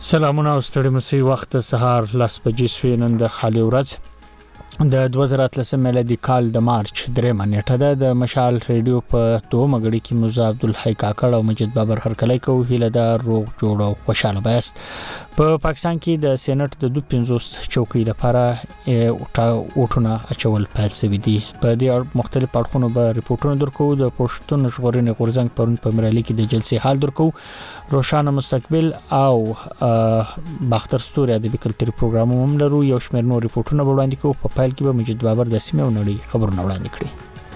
سلامونه او ستړي مسي وخت سهار 10 بجې شوې نن د خالي ورځ د 2013 میلادي کال د مارچ 3 نیټه د مشال ریډیو په دوه مګړي کې موزه عبدالحی کاکړ او مجید بابر هرکلی کو هیله د روغ جوړ او خوشاله بست په پاکستان کې د سېنات د 250 چوکۍ لپاره اوټونه اچول پیل شوی دي په دې مختلف اړخونو به ریپورتونه درکو د پښتون ژغورنې غورځنګ پرون په مرالي کې د جلسې حال درکو روشانه مستقبل او باختر ستوري ادبي کلتوري پروګرام هم لرو یو شمېر نور ریپورتونه وړاندې کوو په پیل کې به مجید بابر د سیمه او نړۍ خبرونه وړاندې کړي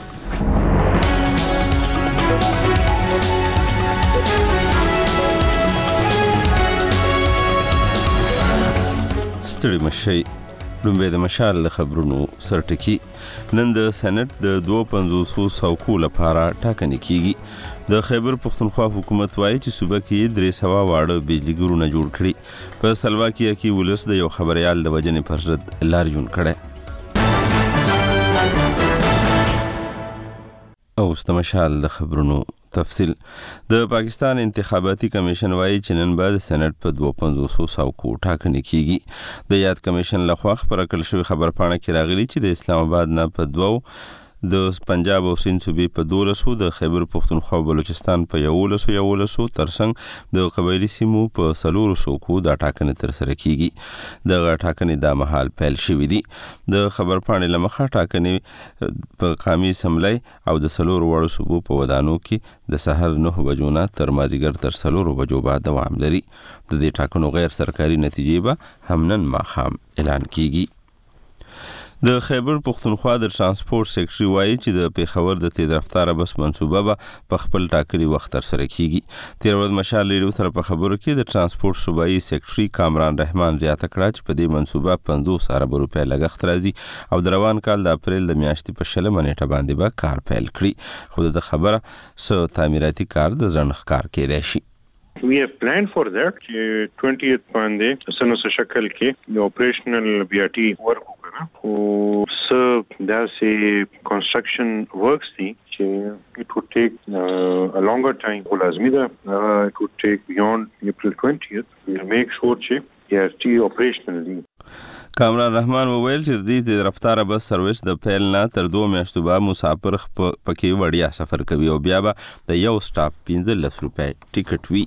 ستړي مشي لومبه د مشال د خبرونو سرټکی نن د سېنات د 250 څوکو لپاره ټاکنې کیږي د خیبر پختونخوا حکومت وایي چې صوبه کې 300 واړه بجلی ګورونه جوړ کړي په سلواکیه کې ولس د یو خبريال د وجنې پر ضد لارجون کړي او استمشال د خبرونو تفصیل د پاکستان انتخاباتي کمیشن وایي چې نن بعد سېنات په 250 څوکو ټاکنې کیږي د یاد کمیشن لخوا خبره کړل شوی خبرپاڼه کې راغلي چې د اسلام آباد نه په 2 د پنجاب او سند صوبې په 12 د خیبر پختونخوا او بلوچستان په 11 ترڅنګ د قبایلی سیمو په 300 کو د ټاکنې تر سره کیږي د ټاکنې د مهال پیل شوې دي د خبرپاڼې لمخه ټاکنې په قامي سملای او د 3 وړو صوبو په ودانو کې د سحر 9 بجو نه تر مازیګر تر 3 بجو بعد دوام لري د دې ټاکنو غیر سرکاري نتیجې به همنن ماخام اعلان کیږي د خیبر پختونخوا د ترانسپورت سیکریټري وایي چې د پیښور د تیز رفتار بس منصوبه به په خپل ټاکلي وخت تر سره کیږي تیر ورځ مشال ریډیو سره په خبرو کې د ترانسپورت صوبایي سیکریټري کامران رحمان زیاته کړه چې په دې منصوبه 50 ارب روپۍ لګښت راځي او د روان کال د اپریل د میاشتې په 20 نیټه باندې به کار پیل کړي خو د خبره سو تعمیراتي کار د ځنډ ښکار کېدای شي We have planned for that 20th باندې سنو شکل کې د اپریشنل BRT ورک وکړه او داسې construction works دي چې it would take a longer time لازمي ده it would take beyond April 20th we'll make sure چې BRT operational دي کامران رحمان وویل چې د دې رفتار بس سرویس د پیل نه تر 2 میاشتو بعد مسافر پکې وړیا سفر کوي او بیا به د یو سټاپ 15 روپۍ ټیکټ وي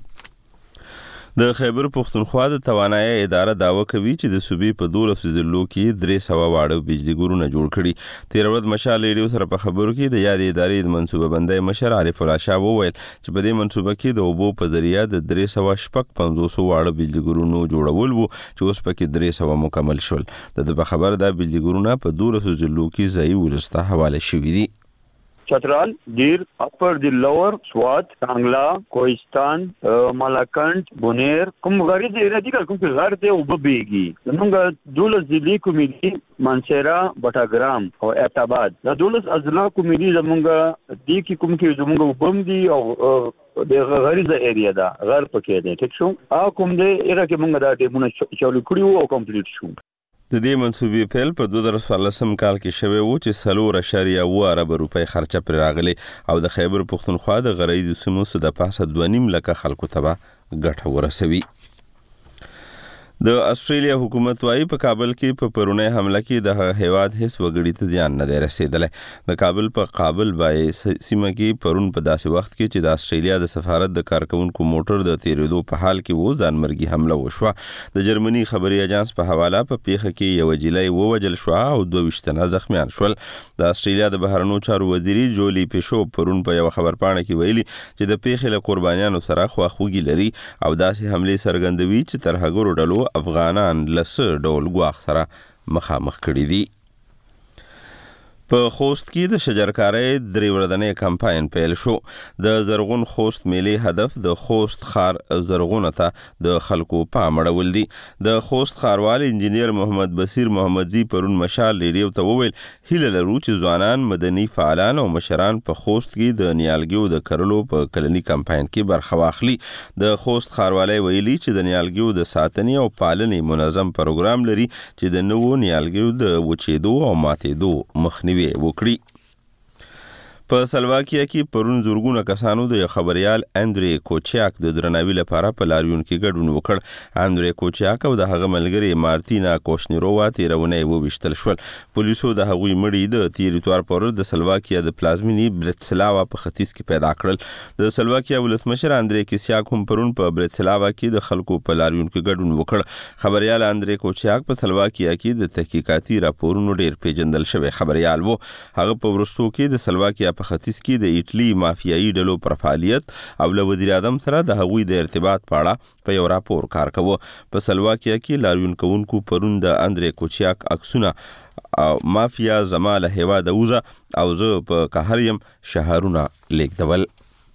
د خیبر پختونخوا د توانایي اداره داوا کوي چې د صوبې په 12 ضلعو کې 300 واړه بجلی ګورونه جوړ کړي تیر ورځ مشال ریډیو سره په خبرو کې د یاد ادارې د منصوبه بندۍ مشر عارف الله شاه وویل چې په دې منصوبه کې د اوبو په ذریعہ د 350 واړه بجلی ګورونو جوړول وو چې اوس پکې 300 مکمل شول د خبر د بجلی ګورونه په 12 ضلعو کې ځای ولسته حواله شوې دي چترال دیر اپر دی لور سوات کانگلا کوهستان ملاکنڈ بونیر کوم غری دی ردی کوم غر دی او ببیږي موږ 12 ضلع کومیټي منصيرا بټاګرام او ابټاباد دا 12 اضلاع کومیټي زموږ دی کی کوم کې زموږ وبم دی او د غریزه ایریا دا غر پکې دی ټیک شو او کوم دی ایرا کې موږ دا ټیمونه چالو کړیو او کمپلیټ شو د دې منصوبې پیل په 2014 کال کې شوی و چې 3.2 ارب روپۍ خرچه پر راغلي او د خیبر پختونخوا د غرایز سیمو د پاسه 2.5 لک خلکو ته ګټه ورسوي د استرالیا حکومت وايي په کابل کې په پرونی حمله کې د هیواد هیڅ وګړي ته ځان نه دی رسیدلی د کابل په قابل بای سیمه کې پرون په داسې وخت کې چې د استرالیا د سفارت د کارکونکو موټر د تیریدو په حال کې و ځانمرګي حمله وشوه د جرمني خبري اژانس په حواله په پیښه کې یو جلای ووجل شو او 22 تنه زخمیان شول د استرالیا د بهرنیو چارو وزیر جولی پیشو پرون په یو خبرپاڼه کې ویلي چې د پیښې له قربانیانو سره خواخوږي لري او داسې حمله څرګندوي چې تر هغه ډلو افغانان لسه ډول ګواښ سره مخامخ کړي دي په خوست کې د شجرکارۍ درې ورځنی کمپاین پیل شو د زرغون خوست میلې هدف د خوست خار زرغونه ته د خلکو پام اړول دي د خوست خاروال انجینیر محمد بصیر محمدزی پرون مشال ریډیو ته وویل هیله لرو چې ځوانان مدني فعالان او مشران په خوست کې د نیالګیو د کرلو په کلنی کمپاین کې برخه واخلي د خوست خاروالۍ ویلي چې د نیالګیو د ساتنې او پالنې منظم پروګرام لري چې د نوو نیالګیو د وچېدو او ماتېدو مخنیوی وکړي په سلواکیا کې پرون زورګونه کسانو د خبريال اندري کوچیاک د درناوي لپاره په لاریون کې ګډون وکړ. اندري کوچیاک او د هغه ملګری مارتینا کوشنیرووا تیرونه وویشتل شول. پولیسو د هغوی مړي د تیریټوار پر د سلواکیا د پلازمینی برتسلاوا په ختیځ کې پیدا کړل. د سلواکیا ولسمشر اندري کیسیاک هم پرون په برتسلاوا کې د خلکو په لاریون کې ګډون وکړ. خبريال اندري کوچیاک په سلواکیا کې د تحقیقاتي راپورونو ډیر پیژندل شوی خبريال وو. هغه په ورستو کې د سلواکیا په ختیځ کې د ایټلی مافیایي ډلو پر فعالیت او له وزیر اعظم سره د هغوی د ارتباط په اړه په یو راپور کار کاوه. په سلواکیا کې لاریون کوونکو پرون د اندري کوچیاک عکسونه مافیا زماله هیواده وزه او زه په قهریم شهرونه لیکدول.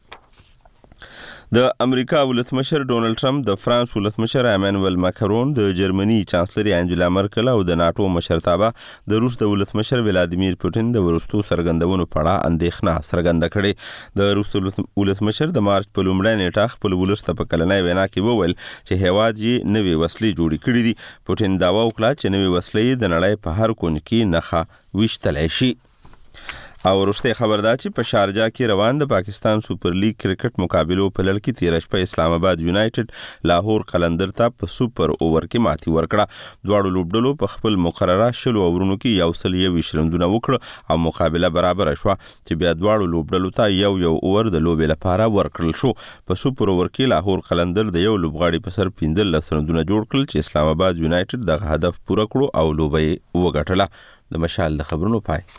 د امریکا ولسمشر ډونالد ټرمپ د فرانس ولسمشر ایمانوئل ماکرون د جرمني چانسلر انجلا مرکل او د ناتو مشرتابه د روس د ولسمشر ولادیمیر پوتین د ورستو سرګندونو په اړه اندېښنه څرګنده کړې. د روس ولسمشر د مارچ په لومړۍ نیټه خپل ولست په کلنۍ وینا کې وویل چې هیواد یې نوې وسلې جوړې کړې دي. پوتین داوا وکړه چې نوې وسلې د نړۍ په هر کونج کې نښه ویشتلی شي. او وروسته خبر ده چې په شارجه کې روان د پاکستان سوپر لیګ کرکټ مقابلو په لړ کې تیر شپه اسلام آباد یونایټډ لاهور قلندر ته په سوپر اوور کې ماتې ورکړه. دواړو لوبډلو په خپل مقرره 20 اوورونو کې 120 رنونه وکړه او مقابله برابر شوه چې بیا دواړو لوبډلو ته یو اوور د لوبې لپاره ورکړل شو. په سوپر اوور کې لاهور قلندر د یو لوبغاړي په سر 15 رنونه جوړ کړل چې اسلام آباد یونایټډ دغه هدف پوره کړو او لوبې وګټله. د مشال د خبرونو پای.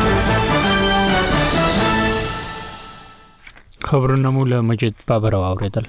خبرونه مو له مجید بابر اوریدل.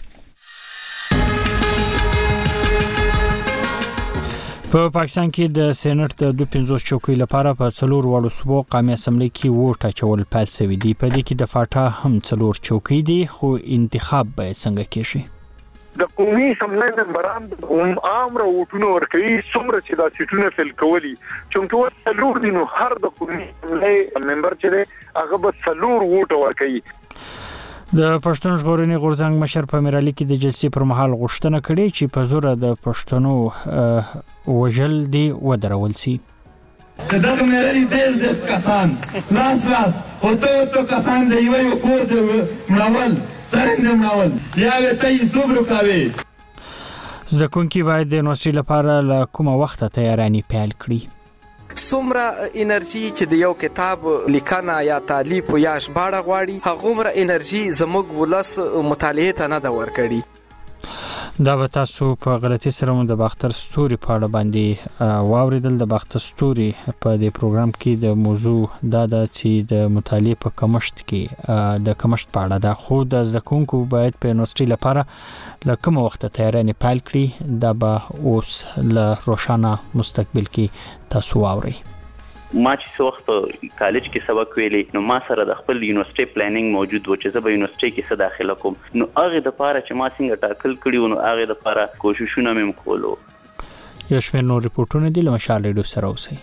په پاکستان کې د سېنات د 250 چوکۍ لپاره په 4 وړو صوبو قومي اسمبلی کې ووټ اچول پیل شوی دی. په دې کې د فاټا هم 4 چوکۍ دي خو انتخاب به څنګه کیږي؟ د قومي اسمبلی ممبران عام را وټونه ورکوي څومره چې دا سیټونه فل کولی چونکه څلور دي نو هر د قومي اسمبلی ممبر چې هغه به 4 ووټ ورکوي. د پښتون ژغورنې غورځنګ مشر په میرالي کې د جلسې پر مهال غوښتنه کړې چې په زور د پښتنو وژل دی ودرول سي. دغه میرالي د کسان لاس او کسان د یو کور د مړول څنګه مړول یا ته صبر کوي. زده کوونکي باید د یونیورسيټي لپاره له کومه وخته تیاراني پیل کړي. څومره انرژي چې د یو کتاب لیکنه یا تالیف یا ژباړه غواړي هغومره انرژي زموږ ولس مطالعه ته نه دا ورکړي. دا به تاسو په غلطي سره مو د باختر ستوري په اړه باندې واوریدل. د باختر ستوري په دې پروګرام کې د موضوع دا د چې د مطالعه په کمښت کې د کمښت په اړه ده خو د زده کوونکو باید په یونیورسيټي لپاره له کومه وخته تیارانې پیل کړي. دا به اوس له روښانه مستقبل کې تاسو واورئ. ما چې څو وخت کالج کې سبق ویلي نو ما سره د خپل یونیورسيټي پلانینګ موجود و چې زه به یونیورسيټي کې څه داخله کوم نو هغه د پاره چې ما څنګه ټاکل کړی نو هغه د پاره کوششونه مې کولو. یو شمېر نور ریپورتونه دي له مشال ریډیو سره اوسئ.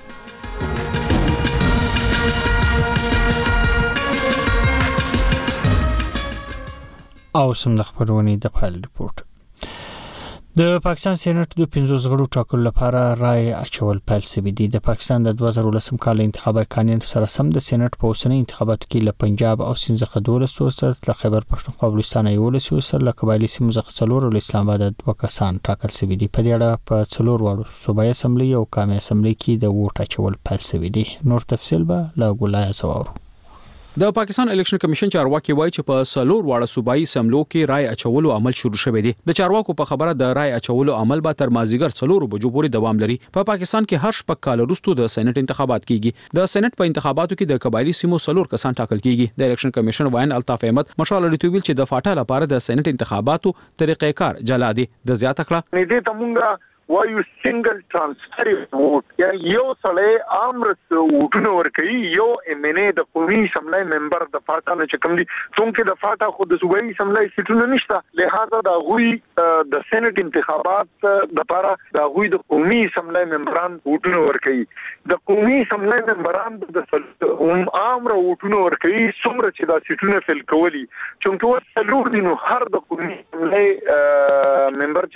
او سم د خبرونې د فایل ریپورت. د پاکستان سېنات د 15 غړو ټاکلو لپاره رائے اچول پیل شوی دی. د پاکستان د 2019 کال انتخابي قانون سره سم د سېنات په اوسنۍ انتخاباتو کې له پنجاب او سند څخه 12 له خیبر پښتونخوا او بلوچستان یو له له قبایلی سیمو څخه 4 او اسلام آباد 2 کسان ټاکل شوی دي. په دې اړه په 4 وړو صوبایي اسمبلی او قومي اسمبلی کې د ووټ اچول پیل شوی دی. نور تفصیل به له ګولای سوارو. د پاکستان الیکشن کمیشن چارواکي وایي چې په 4 واړه صوبایي اسمبلو کې رائے اچولو عمل شروع شوی دی. د چارواکو په خبره د رائے اچولو عمل به تر مازیګر 4 بجو پورې دوام لري. په پاکستان کې هر شپږ کال وروسته د سېنات انتخابات کیږي. د سېنات په انتخاباتو کې د قبایلی سیمو 4 کسان ټاکل کیږي. د الیکشن کمیشن وایي الطاف احمد مشال اړیتو ویل چې د فاټا لپاره د سېنات انتخاباتو طریقې کار جلا دي. د زیاته کړه دې تمونګه وایو سنگل ټرانسفر ووټ یا یو سړی عامرس ووټونه ورکوي یو امنه د قومي اسمبلی ممبر د فاټا نه چکم دي څونکه د فاټا خو د صوبایي اسمبلی سیټونه نشته لہذا د غوي د سېنات انتخابات د لپاره د غوي د قومي اسمبلی ممبران ووټونه ورکوي. د قومي اسمبلی ممبران د عام ووټونه ورکوي څومره چې د سیټونه فل کولی چونکه څلور دي نو هر د قومي اسمبلی ممبر چې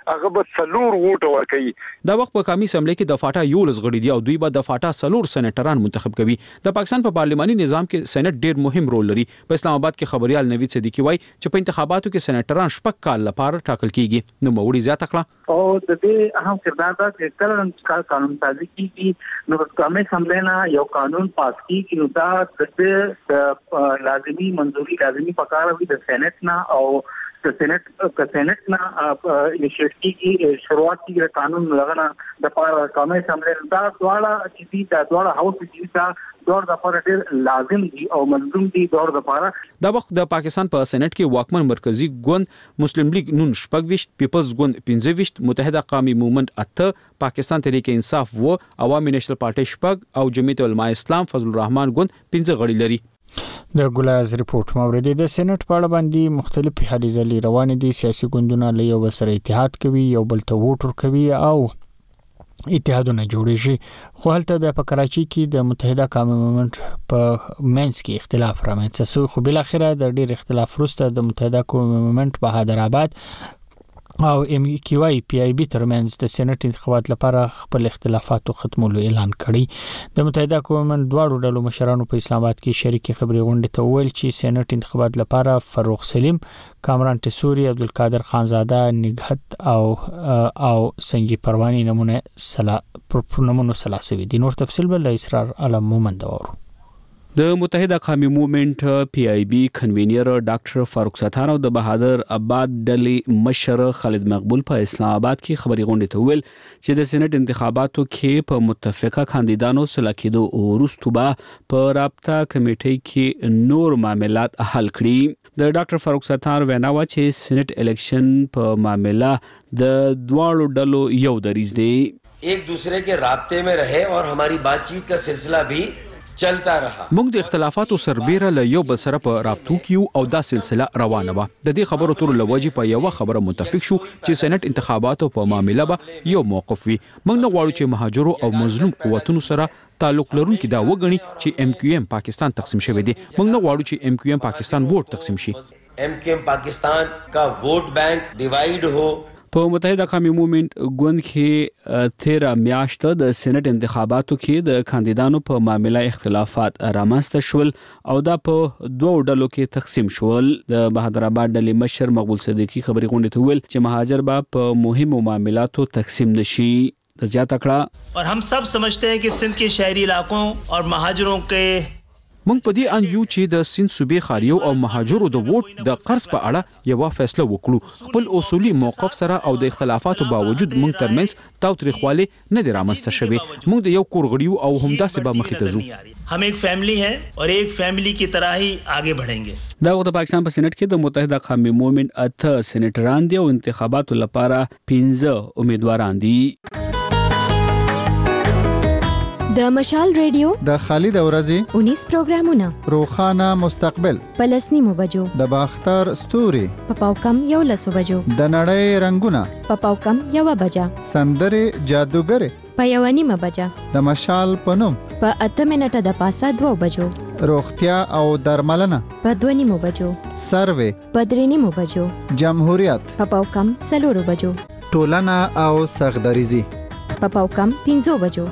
هغه به 4 ووټ ورکوي. دا وخت په قومي اسمبلی کې د فاټا 11 غړي دي او دوی به د فاټا 4 سېنیټران منتخب کوي. د پاکستان په پارلماني نظام کې سېنات ډېر مهم رول لري. په اسلام آباد کې خبريال نوید صدیقی وایي چې په انتخاباتو کې سېنیټران شپږ کال لپاره ټاکل کیږي. نو موري زیاته کړه او د دې اهم کردار دا چې کله قانون سازي کیږي نو قومي اسمبلی نه یو قانون پاس کیږي نو دا د لازمي منظوري لازمي پکاره وي د سېنات نه او د سېنات نه انیشیټیو کی شروعات کی قانون لغنا د قومي اسمبلی دا دواړه چې دا دواړه هاوس چې دا دور د لپاره ډېر لازم دي او ملزوم دي دور د لپاره. دا وخت د پاکستان په سېنات کې واکمن مرکزی ګوند مسلم لیگ نون شپږ پیپلز ګوند 15 متحده قومي موومېنټ 8 پاکستان تحریک انصاف و عوامي نېشنل پارټي شپږ او جمعیت علماء اسلام فضل الرحمن ګوند 15 غړي لري. د ګلاز ریپورت موردی د سېنات په اړه باندې مختلفې هلې ځلې روانې دي. سیاسي ګوندونه له یو بل سره اتحاد کوي، یو بل ته ووټ ورکوي او اتحادونه جوړیږي. خو هلته بیا په کراچي کې د متحده قومي موومېنټ په منځ کې اختلاف رامنځته شو. خو بل اخره د ډېر اختلاف وروسته د متحده قومي موومېنټ په حیدرآباد او ام کیو ای پی ای بی ترمنځ د سېنات انتخابات لپاره خپل اختلافاتو ختمولو اعلان کړی. د متحده قومي دواړو ډلو مشرانو په اسلام آباد کې شریکي خبري غونډه ته وویل چې سېنات انتخابات لپاره فاروق سلیم، کامران ټسوري، عبدالقادر خانزاده، نگهت او سنجي پرواني نمونه سلاسوي دي. نور تفصیل بل اسرار علم مومند ورو. د متحده قومي موومېنټ پی ای بی کنوینر ډاکټر فاروق ستار او د بهادر آباد ډلې مشر خالد مقبول په اسلام آباد کې خبري غونډه ته ویل چې د سېنات انتخاباتو کې په متفقه کاندیدانو سره کېدو وروسته به په رابطه کمیټې کې نور معاملات حل کړي. د ډاکټر فاروق ستار وینا و چې سېنات الیکشن په معاملہ د دواړو ډلو یو دریځ دی، ایک دوسرے کے رابطے میں رہے اور ہماری بات چیت کا سلسلہ بھی چلتا رہا. موږ د اختلافاتو سربېره له یو بل سره په رابطو کې او دا سلسله روانه وه. د دې خبرو تر لوجې په یو خبره متفق شو چې سېنات انتخاباتو په معاملې به یو موقف وي. موږ نه غواړو چې مهاجرو او مظلوم قوتونو سره تعلق لرونکي دا وګڼي چې ام کیو ایم پاکستان تقسیم شوی دی. موږ نه غواړو چې ام کیو ایم پاکستان ووټ تقسیم شي. ام کیو ایم پاکستان کا ووٹ بینک ډیوایډ هو. په متحده قومي موومېنټ ګوند کې 13 میاشت د سېنات انتخاباتو کې د کاندیدانو په معاملې اختلافات رامنځته شول او دا په دوه ډلو کې تقسیم شول. د بهادر آباد ډلې مشر مقبول صدیقی خبري غونډه ته ویل چې مهاجر به په مهمو معاملاتو تقسیم نشي. زیاته کړه اور हम सब समझते हैं कि सिंध के शहरी इलाकों और महाजरों के موږ په دې ان یو چې د سند صوبې خاریو او مهاجرو د ووټ د قرض په اړه یو فیصله وکړو. خپل اصولي موقف سره او د اختلافاتو باوجود موږ ترمنځ تاوتریخوالی نه دی رامنځته شوی. موږ د یو کور غړیو او همداسې به مخې ته ځو. हम एक फैमिली हैं और एक फैमिली की तरह ही आगे बढ़ेंगे. دا وخت پاکستان په سېنات کې د متحده قومي موومېنټ 8 سېنیټران دي او انتخاباتو لپاره 15 امیدواران دي. د مشال ریډیو د خالد اورزي 19 پروګرامونه روخانه مستقبل پلسنیمو بجو د باختر ستوري په پاوکم یو لسو بجو د نړۍ رنگونه په پاوکم یو بجا سندره جادوګر په یو نیمه بجا د مشال پنوم په 8 منټه د پاسه 2 بجو روغتیا او درملنه په 2 نیمو بجو سروې په 3 نیمو بجو جمهوریت په پاوکم 4 بجو ټولنه او سغدریزي په پاوکم 5 بجو.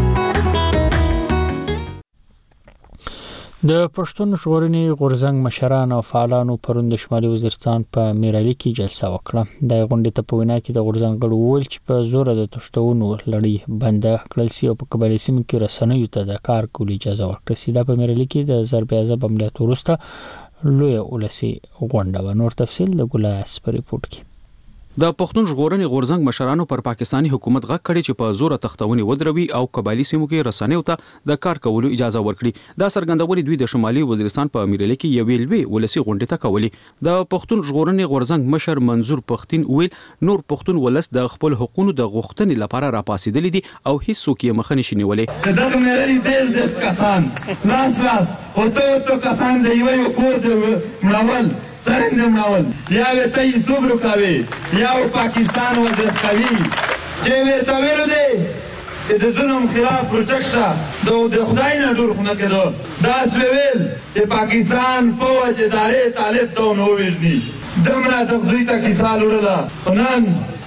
د پښتون ژغورنې غورځنګ مشران او فعالانو پرون د شمالي وزیرستان په میرالي کې جلسه وکړه. د غونډې ته په وینا کې د غورځنګ غړو وویل چې په زور د تښتونو لړۍ بنده کړل شي او په قبایلي سیمو کې رسنیو ته د کار کولو اجازه ورکړل شي. دا په میرالي کې د ضرب عذاب عملیاتو وروسته لوی ولسي غونډه و. نور تفصیل د ګلاس په ریپورت کې. د پښتون ژغورنې غورځنګ مشرانو پر پاکستانی حکومت غږ کړی چې په زور تختونې ودروي او قبایلی سیمو کې رسنیو ته د کار کولو اجازه ورکړي. دا څرګندونې دوی د شمالي وزیرستان په میرالي کې یو لوی ولسی غونډه ته کولی. د پښتون ژغورنې غورځنګ مشر منظور پښتين ویل نور پښتون ولس د خپل حقوقو د غوښتنې لپاره راپاسېدل دي او هیڅ څوک یې مخه نشي نیولې. دغه میرالي د کسان لاس او ته کسان دی یو کور دی مړول سرنده مړول یا وته صبر کوي یا پاکستان وځي کوي چې ورته ویل دي د ظلم خلاف پروتکشن د خدای نه ډور خونه کړو دا سویل چې پاکستان فوج ادارې طالب ته نو ویژني دمره تخزوی تا کیسال وړلا نن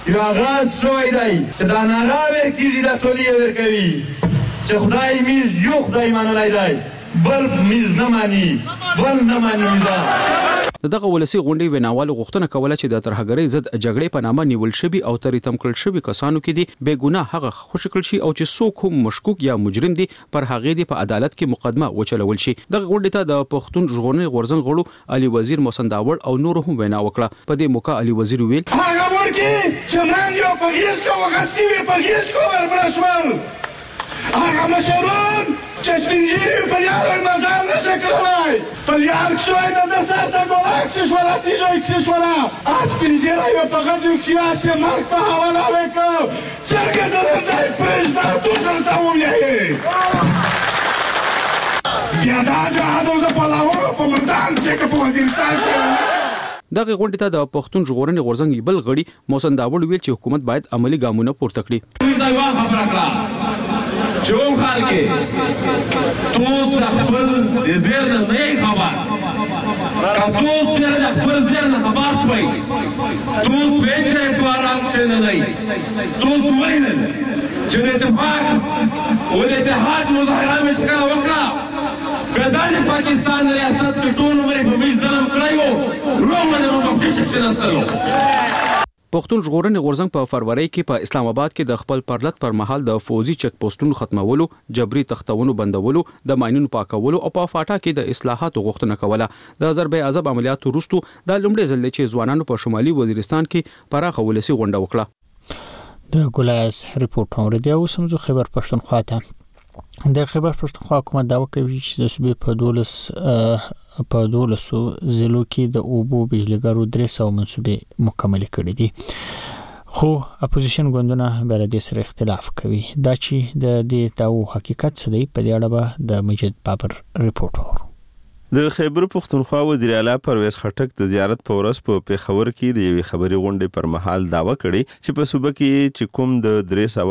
یو آغاز شوی دی چې دا نارا ورکېږي دا ټول یې ورکوي چې خدای میز یو خدای منلی دی بل میز نه مانی بل نه مانی میزا دغه ولسی غونډې ویناوال غوښتنه کوله چې د ترهګرۍ ضد جګړې په نامه نیول شوی او تریتم کړل شوی کسانو کې دي بې ګناه هغه خوشی کړل شي او چې څوک هم مشکوک یا مجرم دي پر هغه دي په عدالت کې مقدمه وچلول شي دغه غونډې ته د پښتون ژغورنې غورځنګ غړو علي وزیر محسن داوړ او نور هم وینا وکړه په دې موقع علي وزیر ویل هغه ورکی چې من یو په هیڅ کو وغستی وي په هیڅ کو ورمشول هغه مشرون چې سپینجیری په یار مزار نشه کړلای په یار شوی د ساته ګولاک چې شولا تیجوی چې شولا از سپینجیری و فقط یک سیاسی مرگ په حواله وکړ څنګه زندای پرېږده تو دلته ولیږي بیا دا جهاد اوس په لاهور په مردان چې په وزیرستان کې دغه غونډې ته د پښتون ژغورنې غورځنګ بل غړي محسن داوړ ویل چې حکومت باید عملی ګامونه پورته کړي چون حال کې تو خپل د زیر نه خبر کتو سره د خپل زیر نه خبر پي تو پېچې په آرام څنګه نه تو وینل چې د اتفاق او د اتحاد مظاهره مشکل وکړه بدل پاکستان ریاست ټول عمر په میز ظلم کړیو رومه د مفشش شناستلو پښتون ژغورنې غورځنګ په فروری کې په اسلام آباد کې د خپل پرلط پر مهال د فوزي چک پوسټونو ختمولو جبري تختونو بندولو د ماینونو پاکولو او په فاټا کې د اصلاحاتو غوښتنه کوله د ضرب عذاب عملیاتو وروسته د لومړي ځل چې ځوانانو په شمالي وزیرستان کې پراخه ولسی غونډه وکړه د ګولاس ریپورت اوریدي او سمزو خبر پښتونخوا ته د خبر پښتونخوا حکومت دا کوي چې د صوبې په 12 ضلعو کې د اوبو بهلګرو 300 منصوبې مکمل کړي دي خو اپوزیشن ګوندونه بل د سره اختلاف کوي دا چې د دې تاو حقیقت څه دی په دې اړه به د مجید بابر ریپورت اورو د خیبر پختونخوا وزیر اعلی پرویز خټک د زیارت په ورځ په پیښور کې د یوې خبري غونډې پر مهال داوا کړې چې په صوبه کې چې کوم د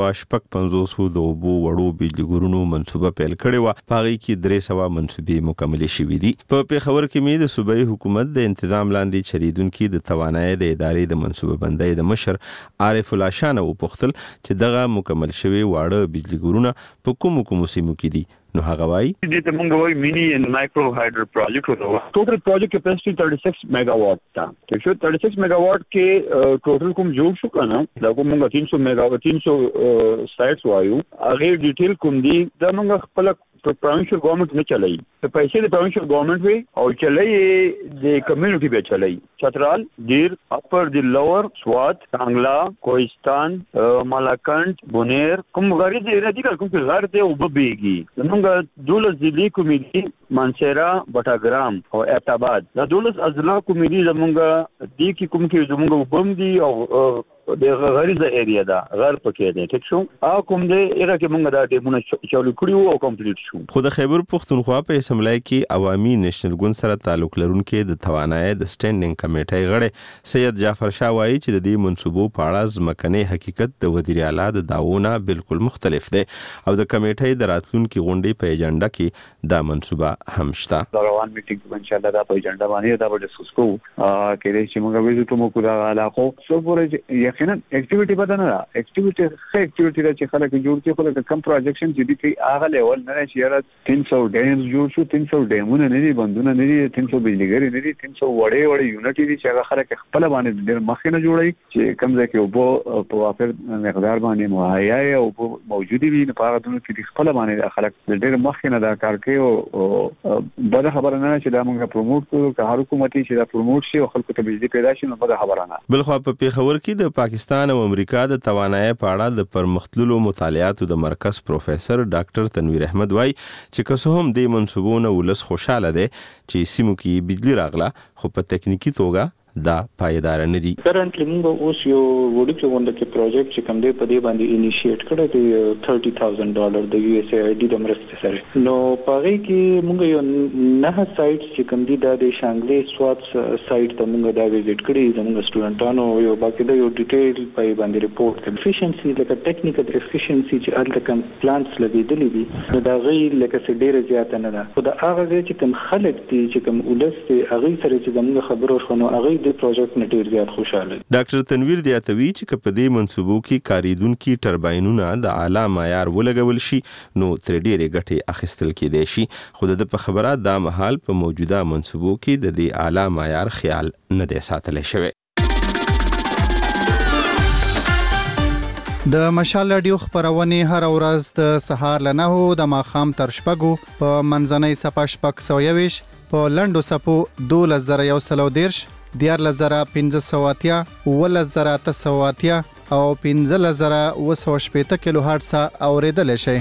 350 د اوبو وړو بجلی ګورونو منصوبه پیل کړې و په هغه کې 300 منصوبې مکمل شوې دي په پیښور کې مې د صوبایي حکومت د تنظیم لاندې چریدونکو د توانایي د ادارې د منصوبه بندۍ د مشر عارف الله شان او پختل چې دغه مکمل شوی واړه بجلی ګورونه په کوم سیمو کې دي نو هغه وایي د منګوي مینی اند مایکرو هایډرو پروجیکټ وو ټوټل پروجیکټ کیپاسټي 36 میگاواټ تا چې 36 میگاواټ کې ټوټل کوم جوړ شو کنه دا کوم 300 میگاواټ 300 سایټس وایو هغه ډیټیل کوم دي دا موږ خپل پروینشل ګورنمنت نه چلایي په پیسې د پروینشل ګورنمنت وي او چلایي د کمیونټي به چلایي چترال ډیر اپر دی لوور سوات څنګلا کوهستان ملاکنډ بونیر کوم غری دی رادیکال کوم غر دی او ببيږي موږ 12 ضلعي کومیټي مانسيرا بټاګرام او ابټاباد دا 12 اضلاع کومیټي زمونږ دی کی کوم کې زمونږ وبم دي او د غریزه ایریا دا غر پکې دی ټیک شو او کوم دی ایرا کې موږ دا ټیمونه چالو کړیو او کمپلیټ شو خو د خیبر پختونخوا په اسمبلی کې عوامي نېشنل ګوند سره تعلق لرونکو د توانایي د سټینډینګ کمیټې غړي سید جعفر شاه وایي چې د دې منصوبو په اړه ځمکني حقیقت د وزیر اعلی د داوونه بالکل مختلف دی او د کمیټې د راتلونکو غونډې په ایجنډا کې دا منصوبه هم شته روان میټینګ ان شاء الله دا په ایجنډا باندې دا به ډسکس کوو کې چې موږ ویزو ته مو کولا علاقو سو پورې یقینا اکټیویټي بدنه ده اکټیویټي ښه اکټیویټي چې خلک جوړ کړي خلک کم پروجیکشن چې دي هغه لیول نه شي یاره 300 ډیمز جوړ شو 300 ډیمونه نه دي بندونه نه دي 300 بجلیګری نه دي 300 وړې یونټ دي چې هغه خلک خپل باندې ډېر مخکې نه جوړي چې کم ځای کې وبو په وافر مقدار باندې مهیا او موجودي وي نه په دونو کې خپل باندې خلک ډېر مخکې نه دا کار کوي او بل خبره نه چې دا موږ پروموټ کوو که هر حکومتي چې دا پروموټ شي او خلکو ته بجلی پیدا شي نو بل خبره نه بل خو په پیښور کې د پاکستان او امریکا د توانایي په اړه د پرمختللو مطالعاتو د مرکز پروفیسور ډاکټر تنویر احمد وای چې که څه هم د منصوبونو ولس خوشاله دي چې سیمو کې بجلی راغله خو په تکنیکی توګه دا پایدار نه دي کرنټلی موږ اوس یو وړوکی غونډه کې پروجیکټ چې کوم دی په دې باندې انیشیټ کړی دی $30,000 د USAID د مرستې سره نو پاره کې موږ یو نه سایټ چې کوم دی د شانګلې سوات سایټ ته موږ دا وزټ کړی زموږ سټوډنټانو یو باقي د یو ډیټیل په باندې ریپورت کوي افیشنسي لکه ټیکنیکل افیشنسي چې الته کوم پلانټس لګیدلې دي نو دا غي لکه څه ډیره زیاته نه ده خو دا هغه چې کوم خلک دي چې کوم ولست هغه سره چې زموږ خبرو شنو هغه دې پروجیکټ نه ډیر زیات خوشاله. ډاکټر تنویر دیاتوي چې په دې منصوبو کې کاریدونکو ټرباینونه د اعلی معیار ولګول شي نو تر ډیره ګټه اخیستل کېدای شي، خو د په خبره دا مهال په موجوده منصوبو کې د دې اعلی معیار خیال نه دی ساتل شوی. د مشال رادیو خبرونه هر ورځ د سهار له 9 د ماښام تر 6 په منځنۍ صفه 620 په لندو صفو 2110 14580 11880 او 15980 کیلو هرتز اوریدل شي.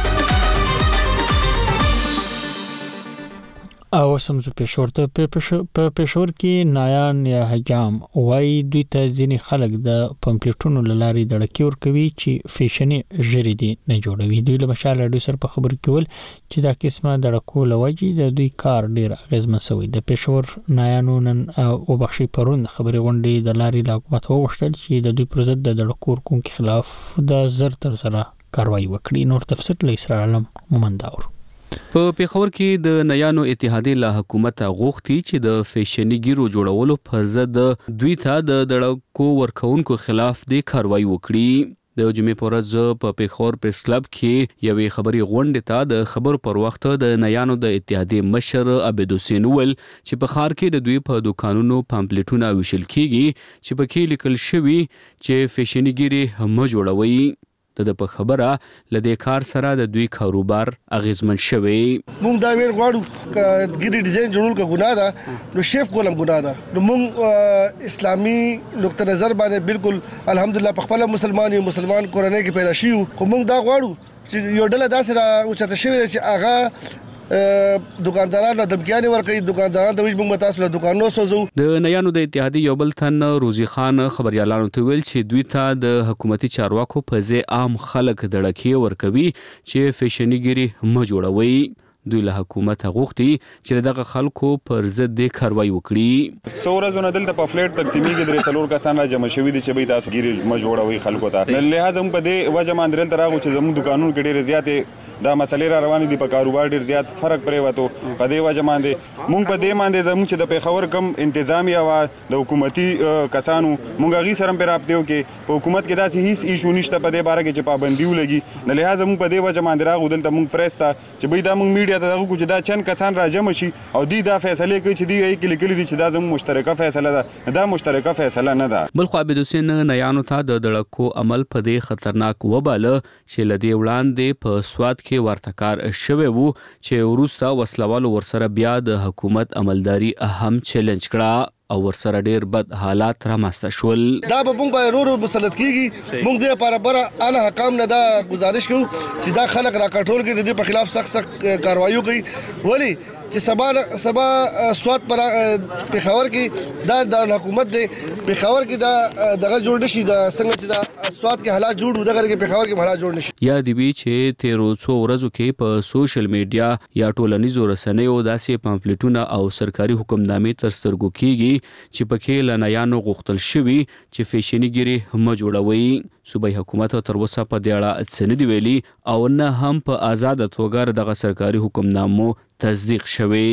او سمزو پېښور ته په پېښور کې نایان یا حجام وای دوی ته ځینې خلک د پمپلیټونو لاري دړکی ور کوي چې فیشني ژری دي نه جوړوي. دوی له مشال رادیو سره په خبر کې ول چې دا قسمه دړکو لوجي د دوی کار ډیر اغیزمن شوی. د پېښور نایانو نن او بخشي پرون خبري غونډې د لاري حکومت وغوښتل چې د دوی پر ضد د دړکو کوونکو خلاف د زر تر سره کاروایی وکړي. نور تفصیل له اسرائیل علم مومنداور. په پیښور کې د نایانو اتحادیه له حکومت غوښتي چې د فیشني ګیرو جوړولو پر ضد دوی ته د دړکو ورکوونکو خلاف د کاروایی وکړي. د جمعې په ورځ په پیښور پریس کلب کې یوې خبري غونډې ته د خبر پر وخت د نایانو د اتحادیه مشر عبد حسین ول چې په خار کې د دوی په دکانونو پامپلیټونه ویشل کیږي چې په کې لیکل شوی چې فیشني ګیري هم جوړوي. د په خبره لدې کار سره د دوی کاروبار اغیزمن شوی. مونږ دا ویل غواړو ګیری ډیزاین جوړول کا ګناه ده نو شیف کولم ګناه ده. نو مونږ اسلامي نقطه نظر باندې بالکل الحمدلله په خپل مسلمان کورنۍ کې پیدا شیو، خو مونږ دا غواړو چې یو ډله داسې را اوچته شوی چې هغه دکاندارانو دمکیانې ورکوي. دکانداران د ویج موږ تاسو له دکانونو سوزو. د نایانو د اتحادیې یو بل تن روزي خان خبريالانو ته ویل چې دوی ته د حکومتي چارواکو په ځای عام خلک دړکی ورکوي چې فیشني ګيري هم جوړوي. دوی له حکومت غوښتي چې دغه خلکو پر ضد د کاروایی وکړي. سورزونه دلته په فلیټ تقسیمیږي درې څلور کسان را جمع شوي دي چې به تاسو ګیري مجوړوي خلکو ته. لہذا په دې وجه باندې دلته راغو چې زموږ دکانونو کې ډېر زیاتې دا مسلې را روانې دي، په کاروبار ډېر زیات فرق پرې وته. په دې وجه باندې مونږ په دې باندې زموږ چې د پیښور کم انتظامیه وا د حکومتي کسانو مونږ غي سره په رابطه کې په حکومت کې داسې هیڅ ایشو نشته په دې باره کې چې پابندي ولګي. لہذا مونږ په دې وجه باندې راغو دلته مونږ فرستا چې به دا مونږ میډیا ته دغه چې دا چند کسان را جمع شي او دا فیصله کوي چې دی یې کې لیکلي چې دا زموږ مشترکه فیصله ده. دا مشترکه فیصله نه ده. بل خو عبد حسین نایانو ته د دړکو عمل په دې خطرناک وباله چې لدی وړاندې په سواد کې ورتکار شوی وو چې وروسته وسلوالو ورسره بیا د حکومت عملداري اهم چیلنج کړه او ورسره ډیر بد حالات رامسته شول. دا به موږ به ورو مسلط کیږي. موږ د لپاره بره اعلی حکام نه دا گزارش کوو چې دا خلک را کنټرول کړي، د دې په خلاف سخت کاروایی کوي. ولی چې سبا سواد پر پیښور کې دا د حکومت دی، پیښور کې دا دغه جوړ نشي، دا څنګه چې دا سواد کې حالات جوړ دغه کې پیښور کې حالات جوړ نشي. یا دی وی چې 1300 ورځو کې په سوشل میډیا یا ټولنیزو رسنیو داسې پامفلیټونه او سرکاري حکمنامې تر سترګو کیږي چې پکې لنایانو غوښتل شوی چې فیشني ګيري هم جوړوي. صوبایي حکومت تر اوسه په دې اړه څه نه دی ویلي او نه هم په آزاد توګه دغه سرکاري حکمنامو تصدیق شوی.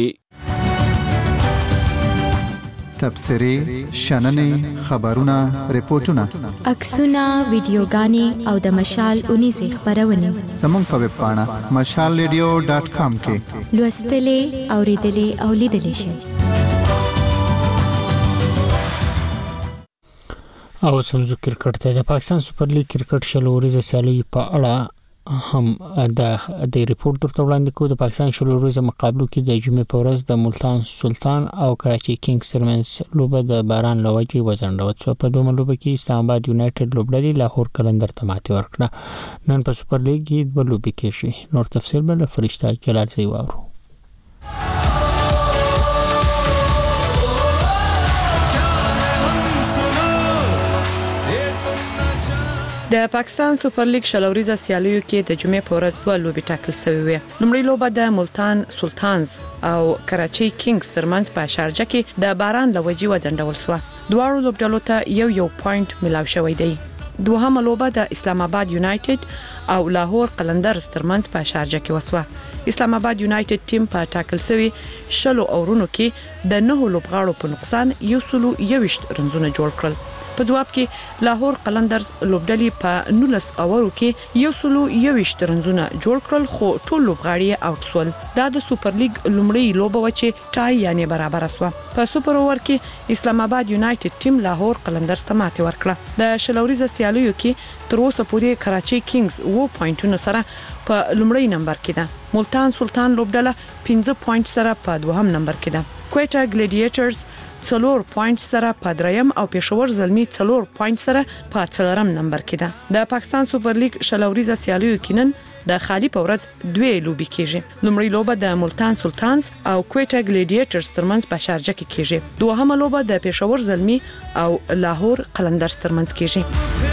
تبصري شننې خبرونه ریپورتونه عکسونه ویډیوګانې او د مشال 19 خبرونه زموږ په ویب پاڼه mashalradio.com کې لوستلې اوریدلې او لیدلې شئ. او سمزو کرکټ ته د پاکستان سپر لیګ کرکټ شلوريزه سیالي په اړه هم د ریپورت درته وړاندې کوو. د پاکستان شلوريزه مقابلو کې د جمعې په ورځ د ملتان سلطان او کراچي کینګز ترمنځ لوبه د باران لوجې وځنډول شوه. په دومره لوبه کې اسلام آباد یونایټډ لوبډلې لاهور قلندر ته ماتې ورکړه. نن په سپر لیګ کې دوه لوبې کېږي. نور تفصیل به له فرشته جلال زی واورو. د پاکستان سپر لیګ شلوريزه سیالیو کې د جمعې په ورځ دوه لوبې ټاکل شوې وې. لومړی لوبه د ملتان سلطانز او کراچي کینګز ترمنځ په شارجه کې د باران لوجې وځنډول شوه. دواړو لوبډلو ته یو پوینټ ملاو شوی دی. دوهمه لوبه د اسلام آباد یونایټډ او لاهور قلندرز ترمنځ په شارجه کې وسوه. اسلام آباد یونایټډ ټیم په ټاکل شوی 60 اورونو کې د 9 لوبغاړو په نقصان 121 رنزونه جوړ کړل. په جواب کې لاهور قلندرز لوبډلې په 19 اورو کې 121 رنزونه جوړ کړل، خو ټول لوبغاړي آوټ شول. دا د سوپر لیګ لومړی لوبه و چې ټای یعنی برابر شوه. په سوپر اوور کې اسلام آباد یونایټډ ټیم لاهور قلندرز ته ماتې ورکړه. د شلوريزه سیالیو کې تر اوسه پورې کراچي کینګز 2 پوینټونو سره په لومړی نمبر کې ده. ملتان سلطان لوبډله 15 پوینټ سره په دوهم نمبر کې ده. کوټا ګلیډیټرز 4 پوینټ سره په دریم او پېښور زلمی 4 پوینټ سره په څلورم نمبر کې ده. د پاکستان سوپر لیګ شلوريزه سیالیو کې نن د خالی په ورځ 2 لوبي کیږي. لومړی لوبه د ملتان سلطانز او کوټا ګلیډیټرز ترمنځ په شارجه کې کیږي. دوهمه لوبه د پېښور زلمی او لاهور قلندرز ترمنځ کیږي.